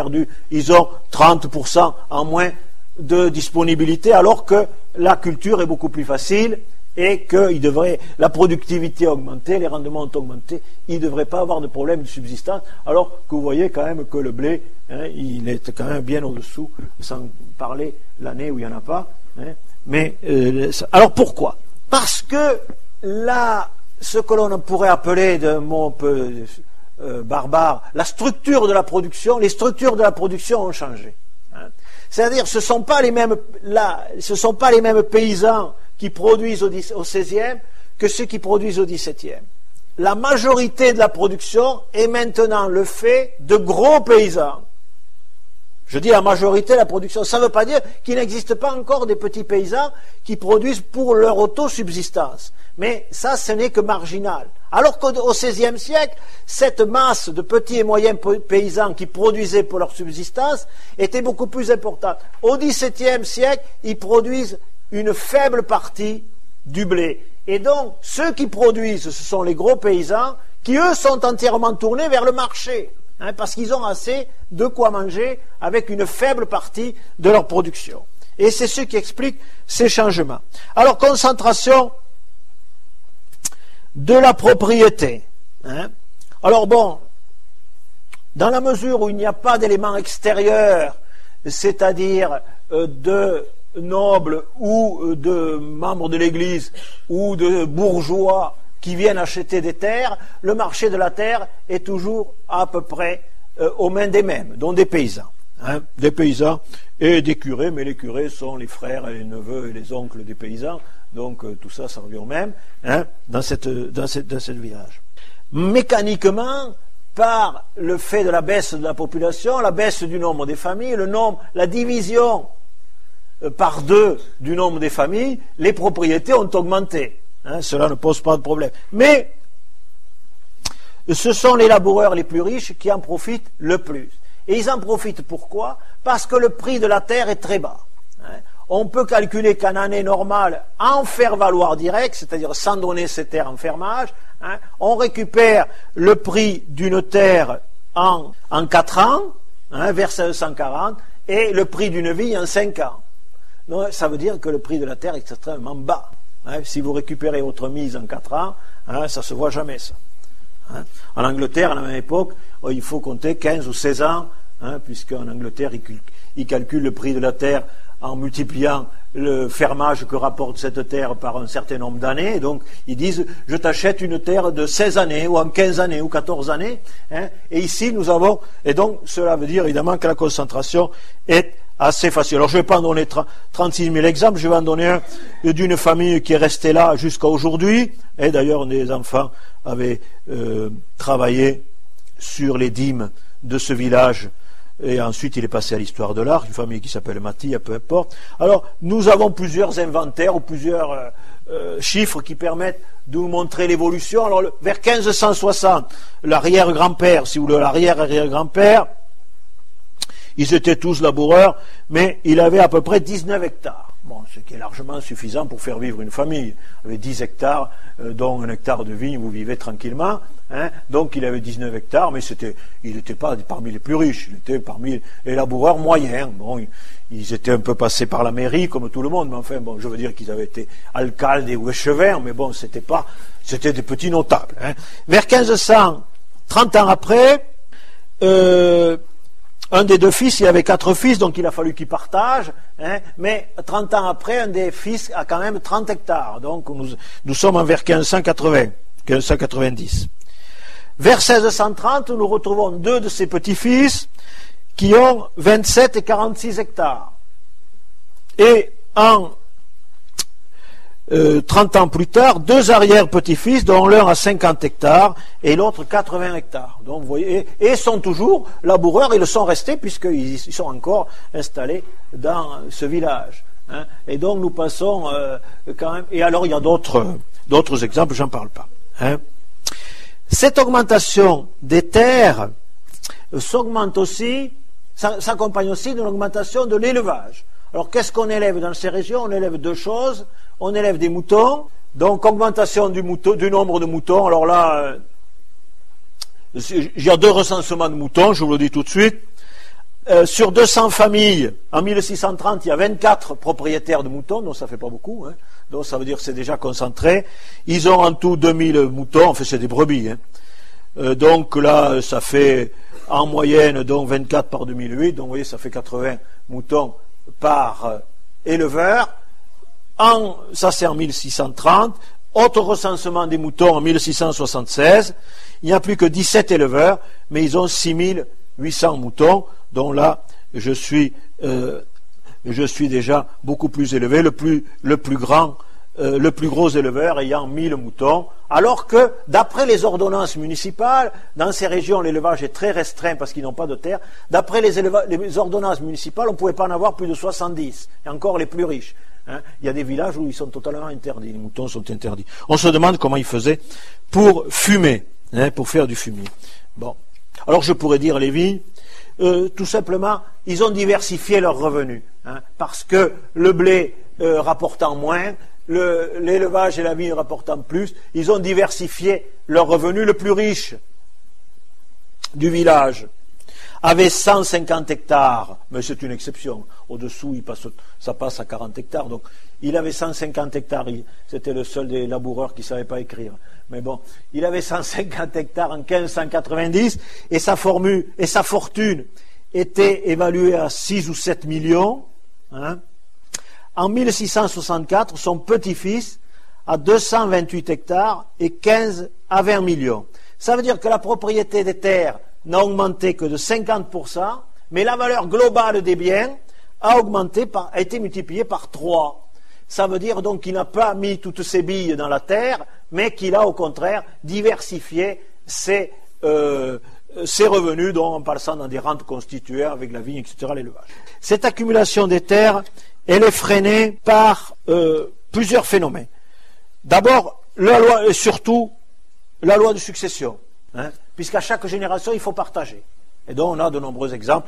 30% en moins de disponibilité, alors que la culture est beaucoup plus facile et que la productivité a augmenté, les rendements ont augmenté, il ne devrait pas avoir de problème de subsistance, alors que vous voyez quand même que le blé, il est quand même bien au-dessous, sans parler l'année où il n'y en a pas. Alors pourquoi? Parce que ce que l'on pourrait appeler de mot un peu barbare, la structure de la production, les structures de la production ont changé. C'est-à-dire, ce ne sont pas les mêmes paysans qui produisent au XVIe que ceux qui produisent au XVIIe. La majorité de la production est maintenant le fait de gros paysans. Je dis la majorité de la production. Ça ne veut pas dire qu'il n'existe pas encore des petits paysans qui produisent pour leur autosubsistance. Mais ça, ce n'est que marginal. Alors qu'au XVIe siècle, cette masse de petits et moyens paysans qui produisaient pour leur subsistance était beaucoup plus importante. Au XVIIe siècle, ils produisent une faible partie du blé. Et donc, ceux qui produisent, ce sont les gros paysans qui, eux, sont entièrement tournés vers le marché. Parce qu'ils ont assez de quoi manger avec une faible partie de leur production. Et c'est ce qui explique ces changements. Alors, concentration de la propriété. Alors bon, dans la mesure où il n'y a pas d'éléments extérieurs, c'est-à-dire de nobles ou de membres de l'Église ou de bourgeois qui viennent acheter des terres, le marché de la terre est toujours à peu près aux mains des mêmes, dont des paysans. Des paysans et des curés, mais les curés sont les frères et les neveux et les oncles des paysans, donc tout ça, ça revient au même, dans cette village. Mécaniquement, par le fait de la baisse de la population, la baisse du nombre des familles, la division par 2 du nombre des familles, les propriétés ont augmenté. Cela ne pose pas de problème. Mais ce sont les laboureurs les plus riches qui en profitent le plus. Et ils en profitent pourquoi? Parce que le prix de la terre est très bas. On peut calculer qu'en année normale, en faire valoir direct, c'est-à-dire sans donner ces terres en fermage, on récupère le prix d'une terre en 4 ans, vers 1640, et le prix d'une vie en 5 ans. Donc, ça veut dire que le prix de la terre est extrêmement bas. Si vous récupérez votre mise en 4 ans, ça ne se voit jamais ça. En Angleterre, à la même époque, il faut compter 15 ou 16 ans, puisqu'en Angleterre, ils calculent le prix de la terre en multipliant le fermage que rapporte cette terre par un certain nombre d'années. Donc, ils disent, je t'achète une terre de 16 années, ou en 15 années, ou 14 années. Et ici, nous avons... Et donc, cela veut dire, évidemment, que la concentration est assez facile. Alors, je ne vais pas en donner 36 000 exemples, je vais en donner un d'une famille qui est restée là jusqu'à aujourd'hui. Et d'ailleurs, des enfants avaient travaillé sur les dîmes de ce village. Et ensuite, il est passé à l'histoire de l'art, une famille qui s'appelle Matille, peu importe. Alors, nous avons plusieurs inventaires ou plusieurs chiffres qui permettent de nous montrer l'évolution. Alors, vers 1560, l'arrière-grand-père, si vous voulez, l'arrière-arrière-grand-père, ils étaient tous laboureurs, mais il avait à peu près 19 hectares. Bon, ce qui est largement suffisant pour faire vivre une famille. Il avait 10 hectares, dont 1 hectare de vigne, vous vivez tranquillement. Donc il avait 19 hectares, mais il n'était pas parmi les plus riches, il était parmi les laboureurs moyens. Bon, ils étaient un peu passés par la mairie, comme tout le monde, mais enfin, bon, je veux dire qu'ils avaient été alcaldes ou échevins, mais bon, c'était des petits notables. Vers 1500, 30 ans après, un des 2 fils, il avait 4 fils, donc il a fallu qu'il partage, mais 30 ans après, un des fils a quand même 30 hectares. Donc nous sommes en vers 1580, 1590. Vers 1630, nous retrouvons 2 de ses petits-fils qui ont 27 et 46 hectares. Et en 30 ans plus tard, 2 arrière-petits-fils, dont l'un a 50 hectares et l'autre 80 hectares. Donc, vous voyez, et sont toujours laboureurs, ils le sont restés puisqu'ils sont encore installés dans ce village. Et donc nous passons quand même... Et alors il y a d'autres exemples, j'en parle pas. Cette augmentation des terres s'accompagne aussi d'une augmentation de l'élevage. Alors qu'est-ce qu'on élève dans ces régions? On élève 2 choses. On élève des moutons, donc augmentation du nombre de moutons. Alors là, il y a 2 recensements de moutons, je vous le dis tout de suite. Sur 200 familles, en 1630, il y a 24 propriétaires de moutons, donc ça ne fait pas beaucoup. Donc ça veut dire que c'est déjà concentré. Ils ont en tout 2000 moutons, enfin c'est des brebis. Donc là, ça fait en moyenne donc 24 par 2008, donc vous voyez, ça fait 80 moutons par éleveur. Ça c'est en 1630, autre recensement des moutons en 1676, il n'y a plus que 17 éleveurs, mais ils ont 6800 moutons, dont là je suis déjà beaucoup plus élevé, le plus gros éleveur ayant 1000 moutons, alors que d'après les ordonnances municipales, dans ces régions l'élevage est très restreint parce qu'ils n'ont pas de terre, d'après les ordonnances municipales on ne pouvait pas en avoir plus de 70, et encore les plus riches. Il y a des villages où ils sont totalement interdits, les moutons sont interdits. On se demande comment ils faisaient pour fumer, pour faire du fumier. Bon, alors je pourrais dire les vignes, tout simplement, ils ont diversifié leurs revenus, parce que le blé rapportant moins, l'élevage et la vigne rapportant plus, ils ont diversifié leurs revenus. Le plus riche du village avait 150 hectares, mais c'est une exception. Au-dessous, ça passe à 40 hectares. Donc, il avait 150 hectares. C'était le seul des laboureurs qui ne savait pas écrire. Mais bon, il avait 150 hectares en 1590 et sa fortune était évaluée à 6 ou 7 millions. Hein. En 1664, son petit-fils a 228 hectares et 15 à 20 millions. Ça veut dire que la propriété des terres n'a augmenté que de 50%, mais la valeur globale des biens a été multipliée par 3. Ça veut dire donc qu'il n'a pas mis toutes ses billes dans la terre, mais qu'il a au contraire diversifié ses revenus, en passant dans des rentes constituées avec la vigne, etc., l'élevage. Cette accumulation des terres, elle est freinée par plusieurs phénomènes. D'abord, la loi, et surtout, la loi de succession, hein, puisqu'à chaque génération, il faut partager. Et donc, on a de nombreux exemples,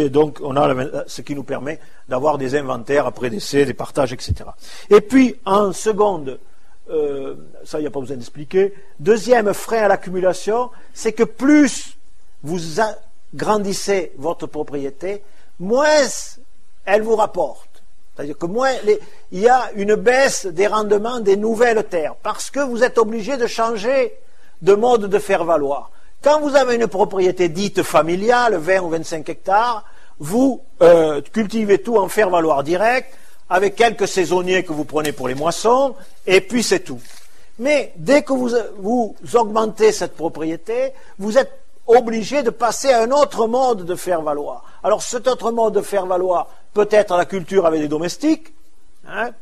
ce qui nous permet d'avoir des inventaires après décès, des partages, etc. Et puis, en seconde, ça, il n'y a pas besoin d'expliquer, deuxième frein à l'accumulation, c'est que plus vous agrandissez votre propriété, moins elle vous rapporte. C'est-à-dire que moins il y a une baisse des rendements des nouvelles terres, parce que vous êtes obligé de changer de mode de faire valoir. Quand vous avez une propriété dite familiale, 20 ou 25 hectares, vous cultivez tout en faire valoir direct, avec quelques saisonniers que vous prenez pour les moissons, et puis c'est tout. Mais dès que vous augmentez cette propriété, vous êtes obligé de passer à un autre mode de faire valoir. Alors cet autre mode de faire valoir peut être la culture avec des domestiques, hein,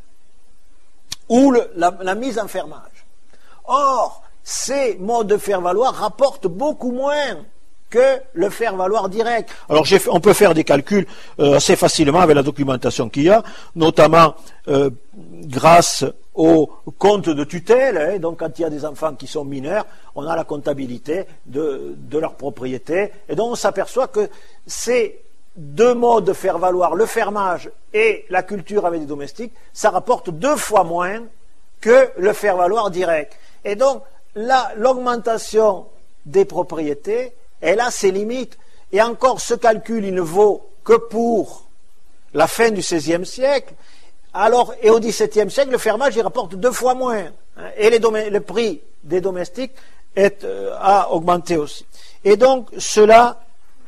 ou la mise en fermage. Or, ces modes de faire valoir rapportent beaucoup moins que le faire valoir direct. Alors on peut faire des calculs assez facilement avec la documentation qu'il y a, notamment grâce au compte de tutelle, hein, donc quand il y a des enfants qui sont mineurs, on a la comptabilité de leur propriété, et donc on s'aperçoit que ces deux modes de faire valoir, le fermage et la culture avec des domestiques, ça rapporte 2 fois moins que le faire valoir direct. Et donc, l'augmentation des propriétés, elle a ses limites. Et encore, ce calcul, il ne vaut que pour la fin du XVIe siècle. Alors, et au XVIIe siècle, le fermage, il rapporte 2 fois moins. Et le prix des domestiques a augmenté aussi. Et donc, cela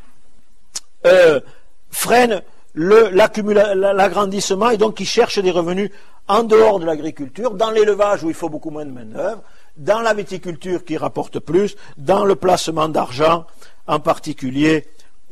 freine l'agrandissement, et donc qui cherche des revenus en dehors de l'agriculture, dans l'élevage où il faut beaucoup moins de main-d'œuvre, dans la viticulture qui rapporte plus, dans le placement d'argent, en particulier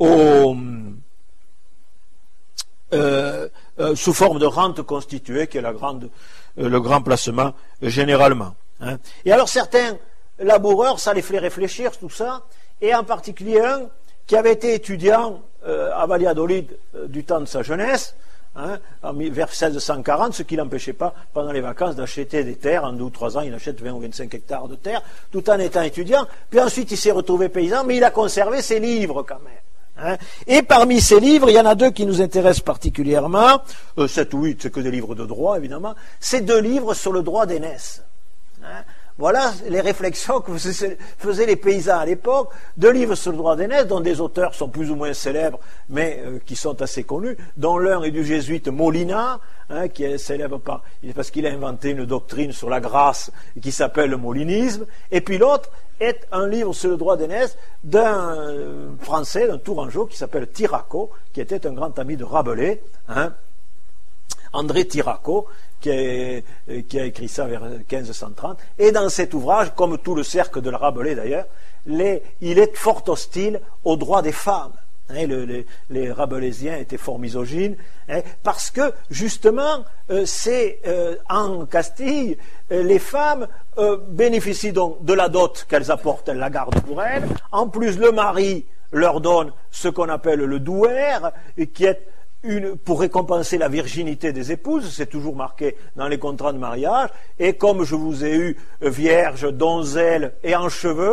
sous forme de rente constituée, qui est le grand placement généralement. Hein. Et alors certains laboureurs, ça les fait réfléchir tout ça, et en particulier un qui avait été étudiant à Valladolid du temps de sa jeunesse, hein, vers 1640, ce qui n'empêchait pas, pendant les vacances, d'acheter des terres. En 2 ou 3 ans, il achète 20 ou 25 hectares de terre, tout en étant étudiant. Puis ensuite, il s'est retrouvé paysan, mais il a conservé ses livres quand même. Hein. Et parmi ces livres, il y en a 2 qui nous intéressent particulièrement. 7 ou 8, c'est que des livres de droit, évidemment. C'est 2 livres sur le droit d'aînesse. Hein. Voilà les réflexions que faisaient les paysans à l'époque, 2 livres sur le droit d'aînesse, dont des auteurs sont plus ou moins célèbres, mais qui sont assez connus, dont l'un est du jésuite Molina, hein, qui est célèbre parce qu'il a inventé une doctrine sur la grâce qui s'appelle le molinisme, et puis l'autre est un livre sur le droit d'aînesse d'un Français, d'un Tourangeau, qui s'appelle Tiraco, qui était un grand ami de Rabelais, hein, André Tiraco, qui a écrit ça vers 1530, et dans cet ouvrage, comme tout le cercle de la Rabelais d'ailleurs, il est fort hostile aux droits des femmes. Hein, les Rabelaisiens étaient fort misogynes, hein, parce que justement, en Castille, les femmes bénéficient donc de la dot qu'elles apportent, elles la gardent pour elles. En plus, le mari leur donne ce qu'on appelle le douaire, qui est pour récompenser la virginité des épouses, c'est toujours marqué dans les contrats de mariage, et comme je vous ai eu vierge, donzelle et en cheveux,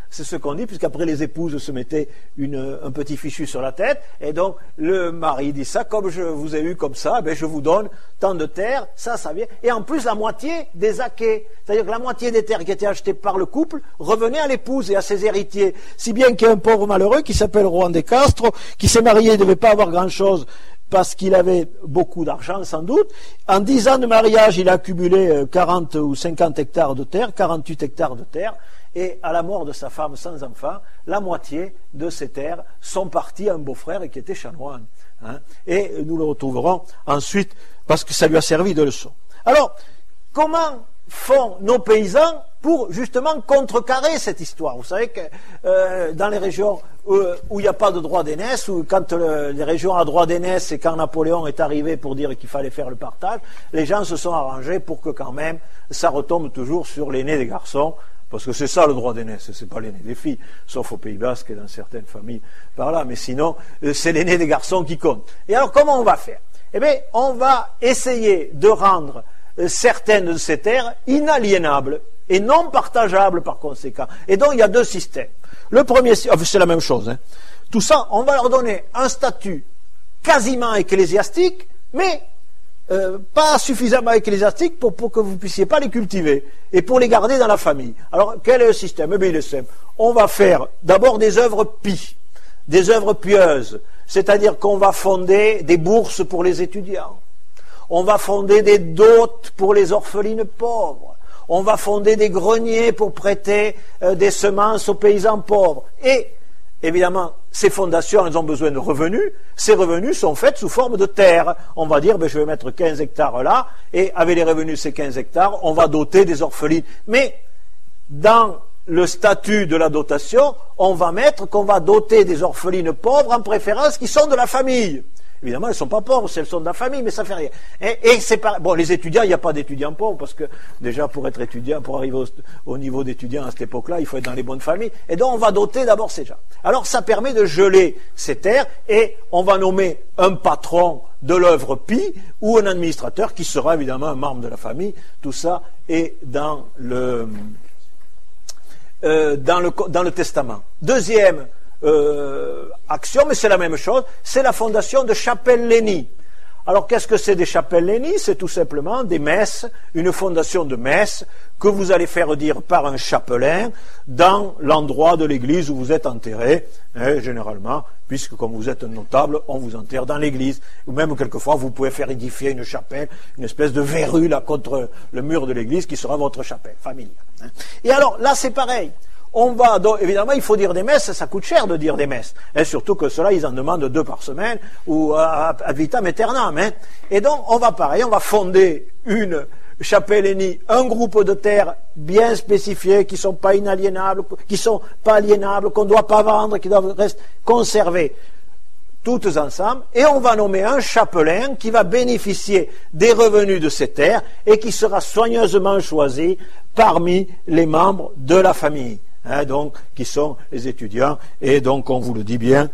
c'est ce qu'on dit, puisqu'après les épouses se mettaient un petit fichu sur la tête, et donc le mari dit ça, comme je vous ai eu comme ça, je vous donne tant de terres, ça vient, et en plus la moitié des acquets, c'est-à-dire que la moitié des terres qui étaient achetées par le couple revenaient à l'épouse et à ses héritiers, si bien qu'il y a un pauvre malheureux qui s'appelle Juan de Castro, qui s'est marié, il ne devait pas avoir grand-chose, parce qu'il avait beaucoup d'argent sans doute. En 10 ans de mariage, il a accumulé 40 ou 50 hectares de terre, 48 hectares de terre, et à la mort de sa femme sans enfant, la moitié de ces terres sont parties à un beau-frère qui était chanoine. Et nous le retrouverons ensuite, parce que ça lui a servi de leçon. Alors, comment font nos paysans pour justement contrecarrer cette histoire? Vous savez que dans les régions où il n'y a pas de droit d'aînesse, ou quand les régions à droit d'aînesse et quand Napoléon est arrivé pour dire qu'il fallait faire le partage, les gens se sont arrangés pour que quand même ça retombe toujours sur l'aîné des garçons, parce que c'est ça le droit d'aînesse, c'est pas l'aîné des filles, sauf au Pays Basque et dans certaines familles par là, mais sinon c'est l'aîné des garçons qui compte. Et alors comment on va faire? Eh bien, on va essayer de rendre certaines de ces terres inaliénables et non partageables par conséquent. Et donc il y a deux systèmes. Le premier, c'est la même chose. Tout ça, on va leur donner un statut quasiment ecclésiastique, mais pas suffisamment ecclésiastique pour que vous ne puissiez pas les cultiver et pour les garder dans la famille. Alors quel est le système? Eh bien, il est simple. On va faire d'abord des œuvres pies, des œuvres pieuses, c'est-à-dire qu'on va fonder des bourses pour les étudiants. On va fonder des dots pour les orphelines pauvres. On va fonder des greniers pour prêter des semences aux paysans pauvres. Et, évidemment, ces fondations, elles ont besoin de revenus. Ces revenus sont faits sous forme de terre. On va dire, je vais mettre 15 hectares là, et avec les revenus de ces 15 hectares, on va doter des orphelines. Mais, dans le statut de la dotation, on va mettre qu'on va doter des orphelines pauvres en préférence qui sont de la famille. Évidemment, elles ne sont pas pauvres, elles sont de la famille, mais ça fait rien. Et c'est pas... Bon, les étudiants, il n'y a pas d'étudiants pauvres, parce que déjà, pour être étudiant, pour arriver au niveau d'étudiant à cette époque-là, il faut être dans les bonnes familles. Et donc, on va doter d'abord ces gens. Alors, ça permet de geler ces terres, et on va nommer un patron de l'œuvre pie, ou un administrateur qui sera évidemment un membre de la famille. Tout ça est dans le testament. Deuxième action, mais c'est la même chose, c'est la fondation de chapelles lénies. Alors qu'est-ce que c'est des chapelles lénies? C'est tout simplement des messes, une fondation de messes que vous allez faire dire par un chapelain dans l'endroit de l'église où vous êtes enterré, généralement, puisque comme vous êtes un notable, on vous enterre dans l'église, ou même quelquefois vous pouvez faire édifier une chapelle, une espèce de verrue là contre le mur de l'église qui sera votre chapelle familiale. Et alors là c'est pareil. Évidemment, il faut dire des messes, ça coûte cher de dire des messes. Et surtout que cela, ils en demandent 2 par semaine, ou ad vitam aeternam. Et donc, on va fonder une chapelle lénie, un groupe de terres bien spécifiées, qui sont pas inaliénables, qui sont pas aliénables, qu'on ne doit pas vendre, qui doivent rester conservées, toutes ensemble, et on va nommer un chapelain qui va bénéficier des revenus de ces terres, et qui sera soigneusement choisi parmi les membres de la famille. Donc, qui sont les étudiants, et donc on vous le dit bien,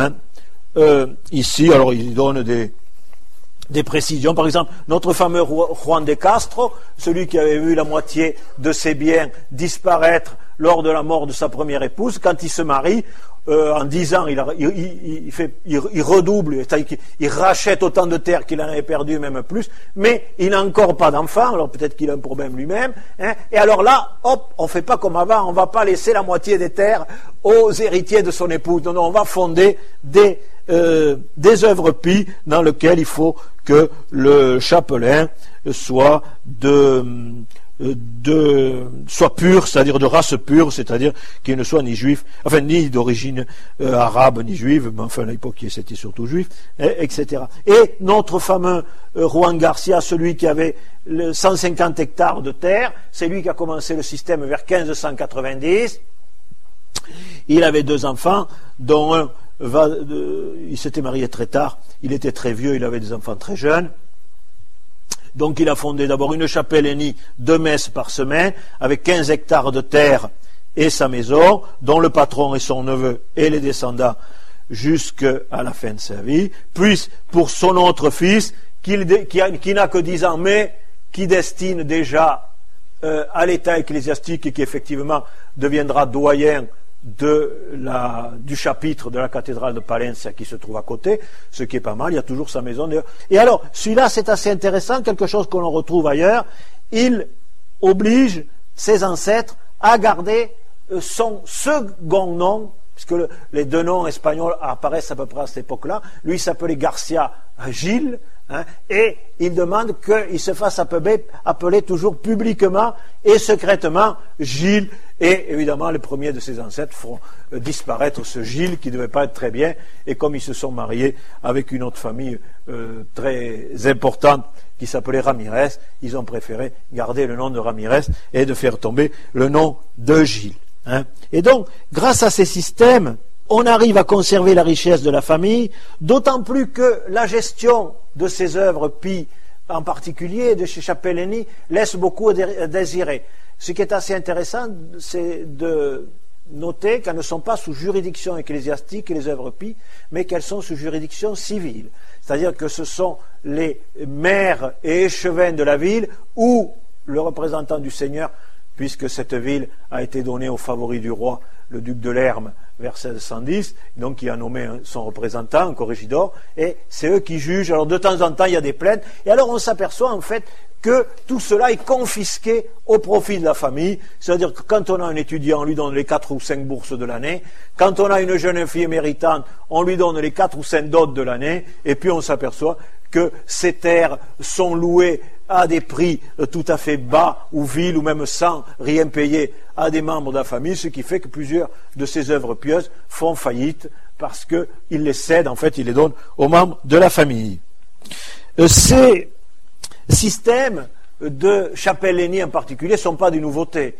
ici, alors il donne des précisions, par exemple, notre fameux Juan de Castro, celui qui avait vu la moitié de ses biens disparaître lors de la mort de sa première épouse, quand il se marie, en 10 ans, il redouble, c'est-à-dire qu'il rachète autant de terres qu'il en avait perdu, même plus, mais il n'a encore pas d'enfant, alors peut-être qu'il a un problème lui-même, et alors là, hop, on ne fait pas comme avant, on ne va pas laisser la moitié des terres aux héritiers de son épouse, non, on va fonder des œuvres pies dans lesquelles il faut que le chapelain soit soit pur, c'est-à-dire de race pure, c'est-à-dire qu'il ne soit ni juif, enfin ni d'origine arabe ni juive, mais enfin à l'époque c'était surtout juif, etc. Et notre fameux Juan Garcia, celui qui avait 150 hectares de terre, c'est lui qui a commencé le système vers 1590. Il avait 2 enfants, dont un il s'était marié très tard, il était très vieux, il avait des enfants très jeunes. Donc il a fondé d'abord une chapelle lénie, 2 messes par semaine, avec 15 hectares de terre et sa maison, dont le patron est son neveu et les descendants jusqu'à la fin de sa vie. Puis pour son autre fils, qui n'a que 10 ans, mais qui destine déjà à l'état ecclésiastique et qui effectivement deviendra doyen du chapitre de la cathédrale de Palencia qui se trouve à côté, ce qui est pas mal, il y a toujours sa maison. Et alors, celui-là, c'est assez intéressant, quelque chose que l'on retrouve ailleurs, il oblige ses ancêtres à garder son second nom, puisque les deux noms espagnols apparaissent à peu près à cette époque-là. Lui, il s'appelait Garcia Gil, et il demande qu'il se fasse appeler toujours publiquement et secrètement Gilles, et évidemment les premiers de ses ancêtres feront disparaître ce Gilles qui ne devait pas être très bien, et comme ils se sont mariés avec une autre famille très importante qui s'appelait Ramirez, ils ont préféré garder le nom de Ramirez et de faire tomber le nom de Gilles. Et donc, grâce à ces systèmes, on arrive à conserver la richesse de la famille, d'autant plus que la gestion de ces œuvres pie, en particulier de chez Chapellini, laisse beaucoup à désirer. Ce qui est assez intéressant, c'est de noter qu'elles ne sont pas sous juridiction ecclésiastique, les œuvres pie, mais qu'elles sont sous juridiction civile. C'est-à-dire que ce sont les maires et échevins de la ville ou le représentant du Seigneur, puisque cette ville a été donnée au favori du roi, le duc de Lerme, vers 1610, donc il a nommé son représentant, un corrégidor, et c'est eux qui jugent. Alors de temps en temps, il y a des plaintes, et alors on s'aperçoit en fait que tout cela est confisqué au profit de la famille, c'est-à-dire que quand on a un étudiant, on lui donne les 4 ou 5 bourses de l'année, quand on a une jeune fille méritante, on lui donne les 4 ou 5 dots de l'année, et puis on s'aperçoit que ces terres sont louées à des prix tout à fait bas ou vils ou même sans rien payer à des membres de la famille, ce qui fait que plusieurs de ces œuvres pieuses font faillite parce qu'ils les cèdent, en fait, ils les donnent aux membres de la famille. Ces systèmes de Chapellini en particulier ne sont pas des nouveautés.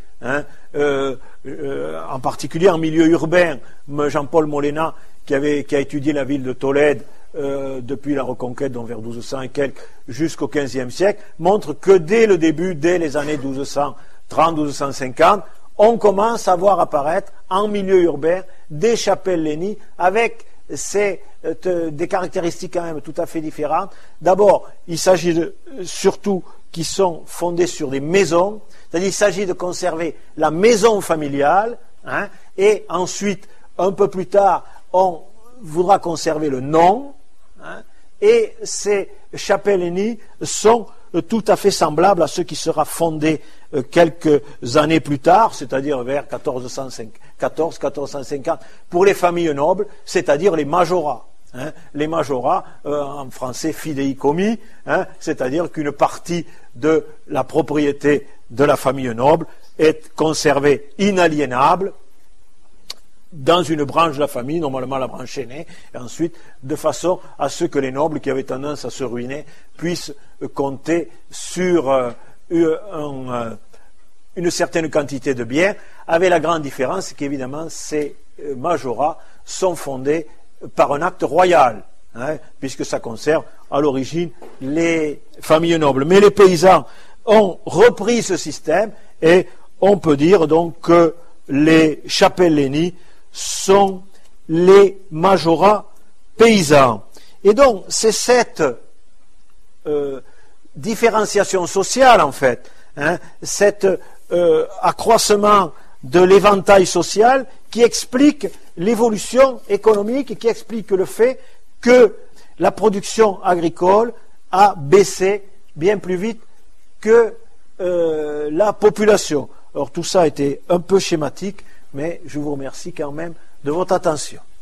En particulier en milieu urbain, Jean-Paul Molena, qui a étudié la ville de Tolède, depuis la Reconquête, donc vers 1200 et quelques, jusqu'au XVe siècle, montre que dès le début, dès les années 1230-1250, on commence à voir apparaître en milieu urbain des Chapellini avec des caractéristiques quand même tout à fait différentes. D'abord, il s'agit surtout qui sont fondés sur des maisons, c'est-à-dire il s'agit de conserver la maison familiale, et ensuite, un peu plus tard, on voudra conserver le nom, et ces Chapellini sont tout à fait semblables à ceux qui sera fondé quelques années plus tard, c'est-à-dire vers 1450, pour les familles nobles, c'est-à-dire les majorats. Les majorats, en français fideicomi, c'est-à-dire qu'une partie de la propriété de la famille noble est conservée inaliénable dans une branche de la famille, normalement la branche aînée, et ensuite de façon à ce que les nobles qui avaient tendance à se ruiner puissent compter sur une certaine quantité de biens, avec la grande différence qu'évidemment ces majorats sont fondés par un acte royal, puisque ça conserve à l'origine les familles nobles. Mais les paysans ont repris ce système, et on peut dire donc que les Chapellini sont les majorats paysans. Et donc, c'est cette différenciation sociale, en fait, cet accroissement de l'éventail social qui explique l'évolution économique et qui explique le fait que la production agricole a baissé bien plus vite que la population. Alors tout ça a été un peu schématique, mais je vous remercie quand même de votre attention.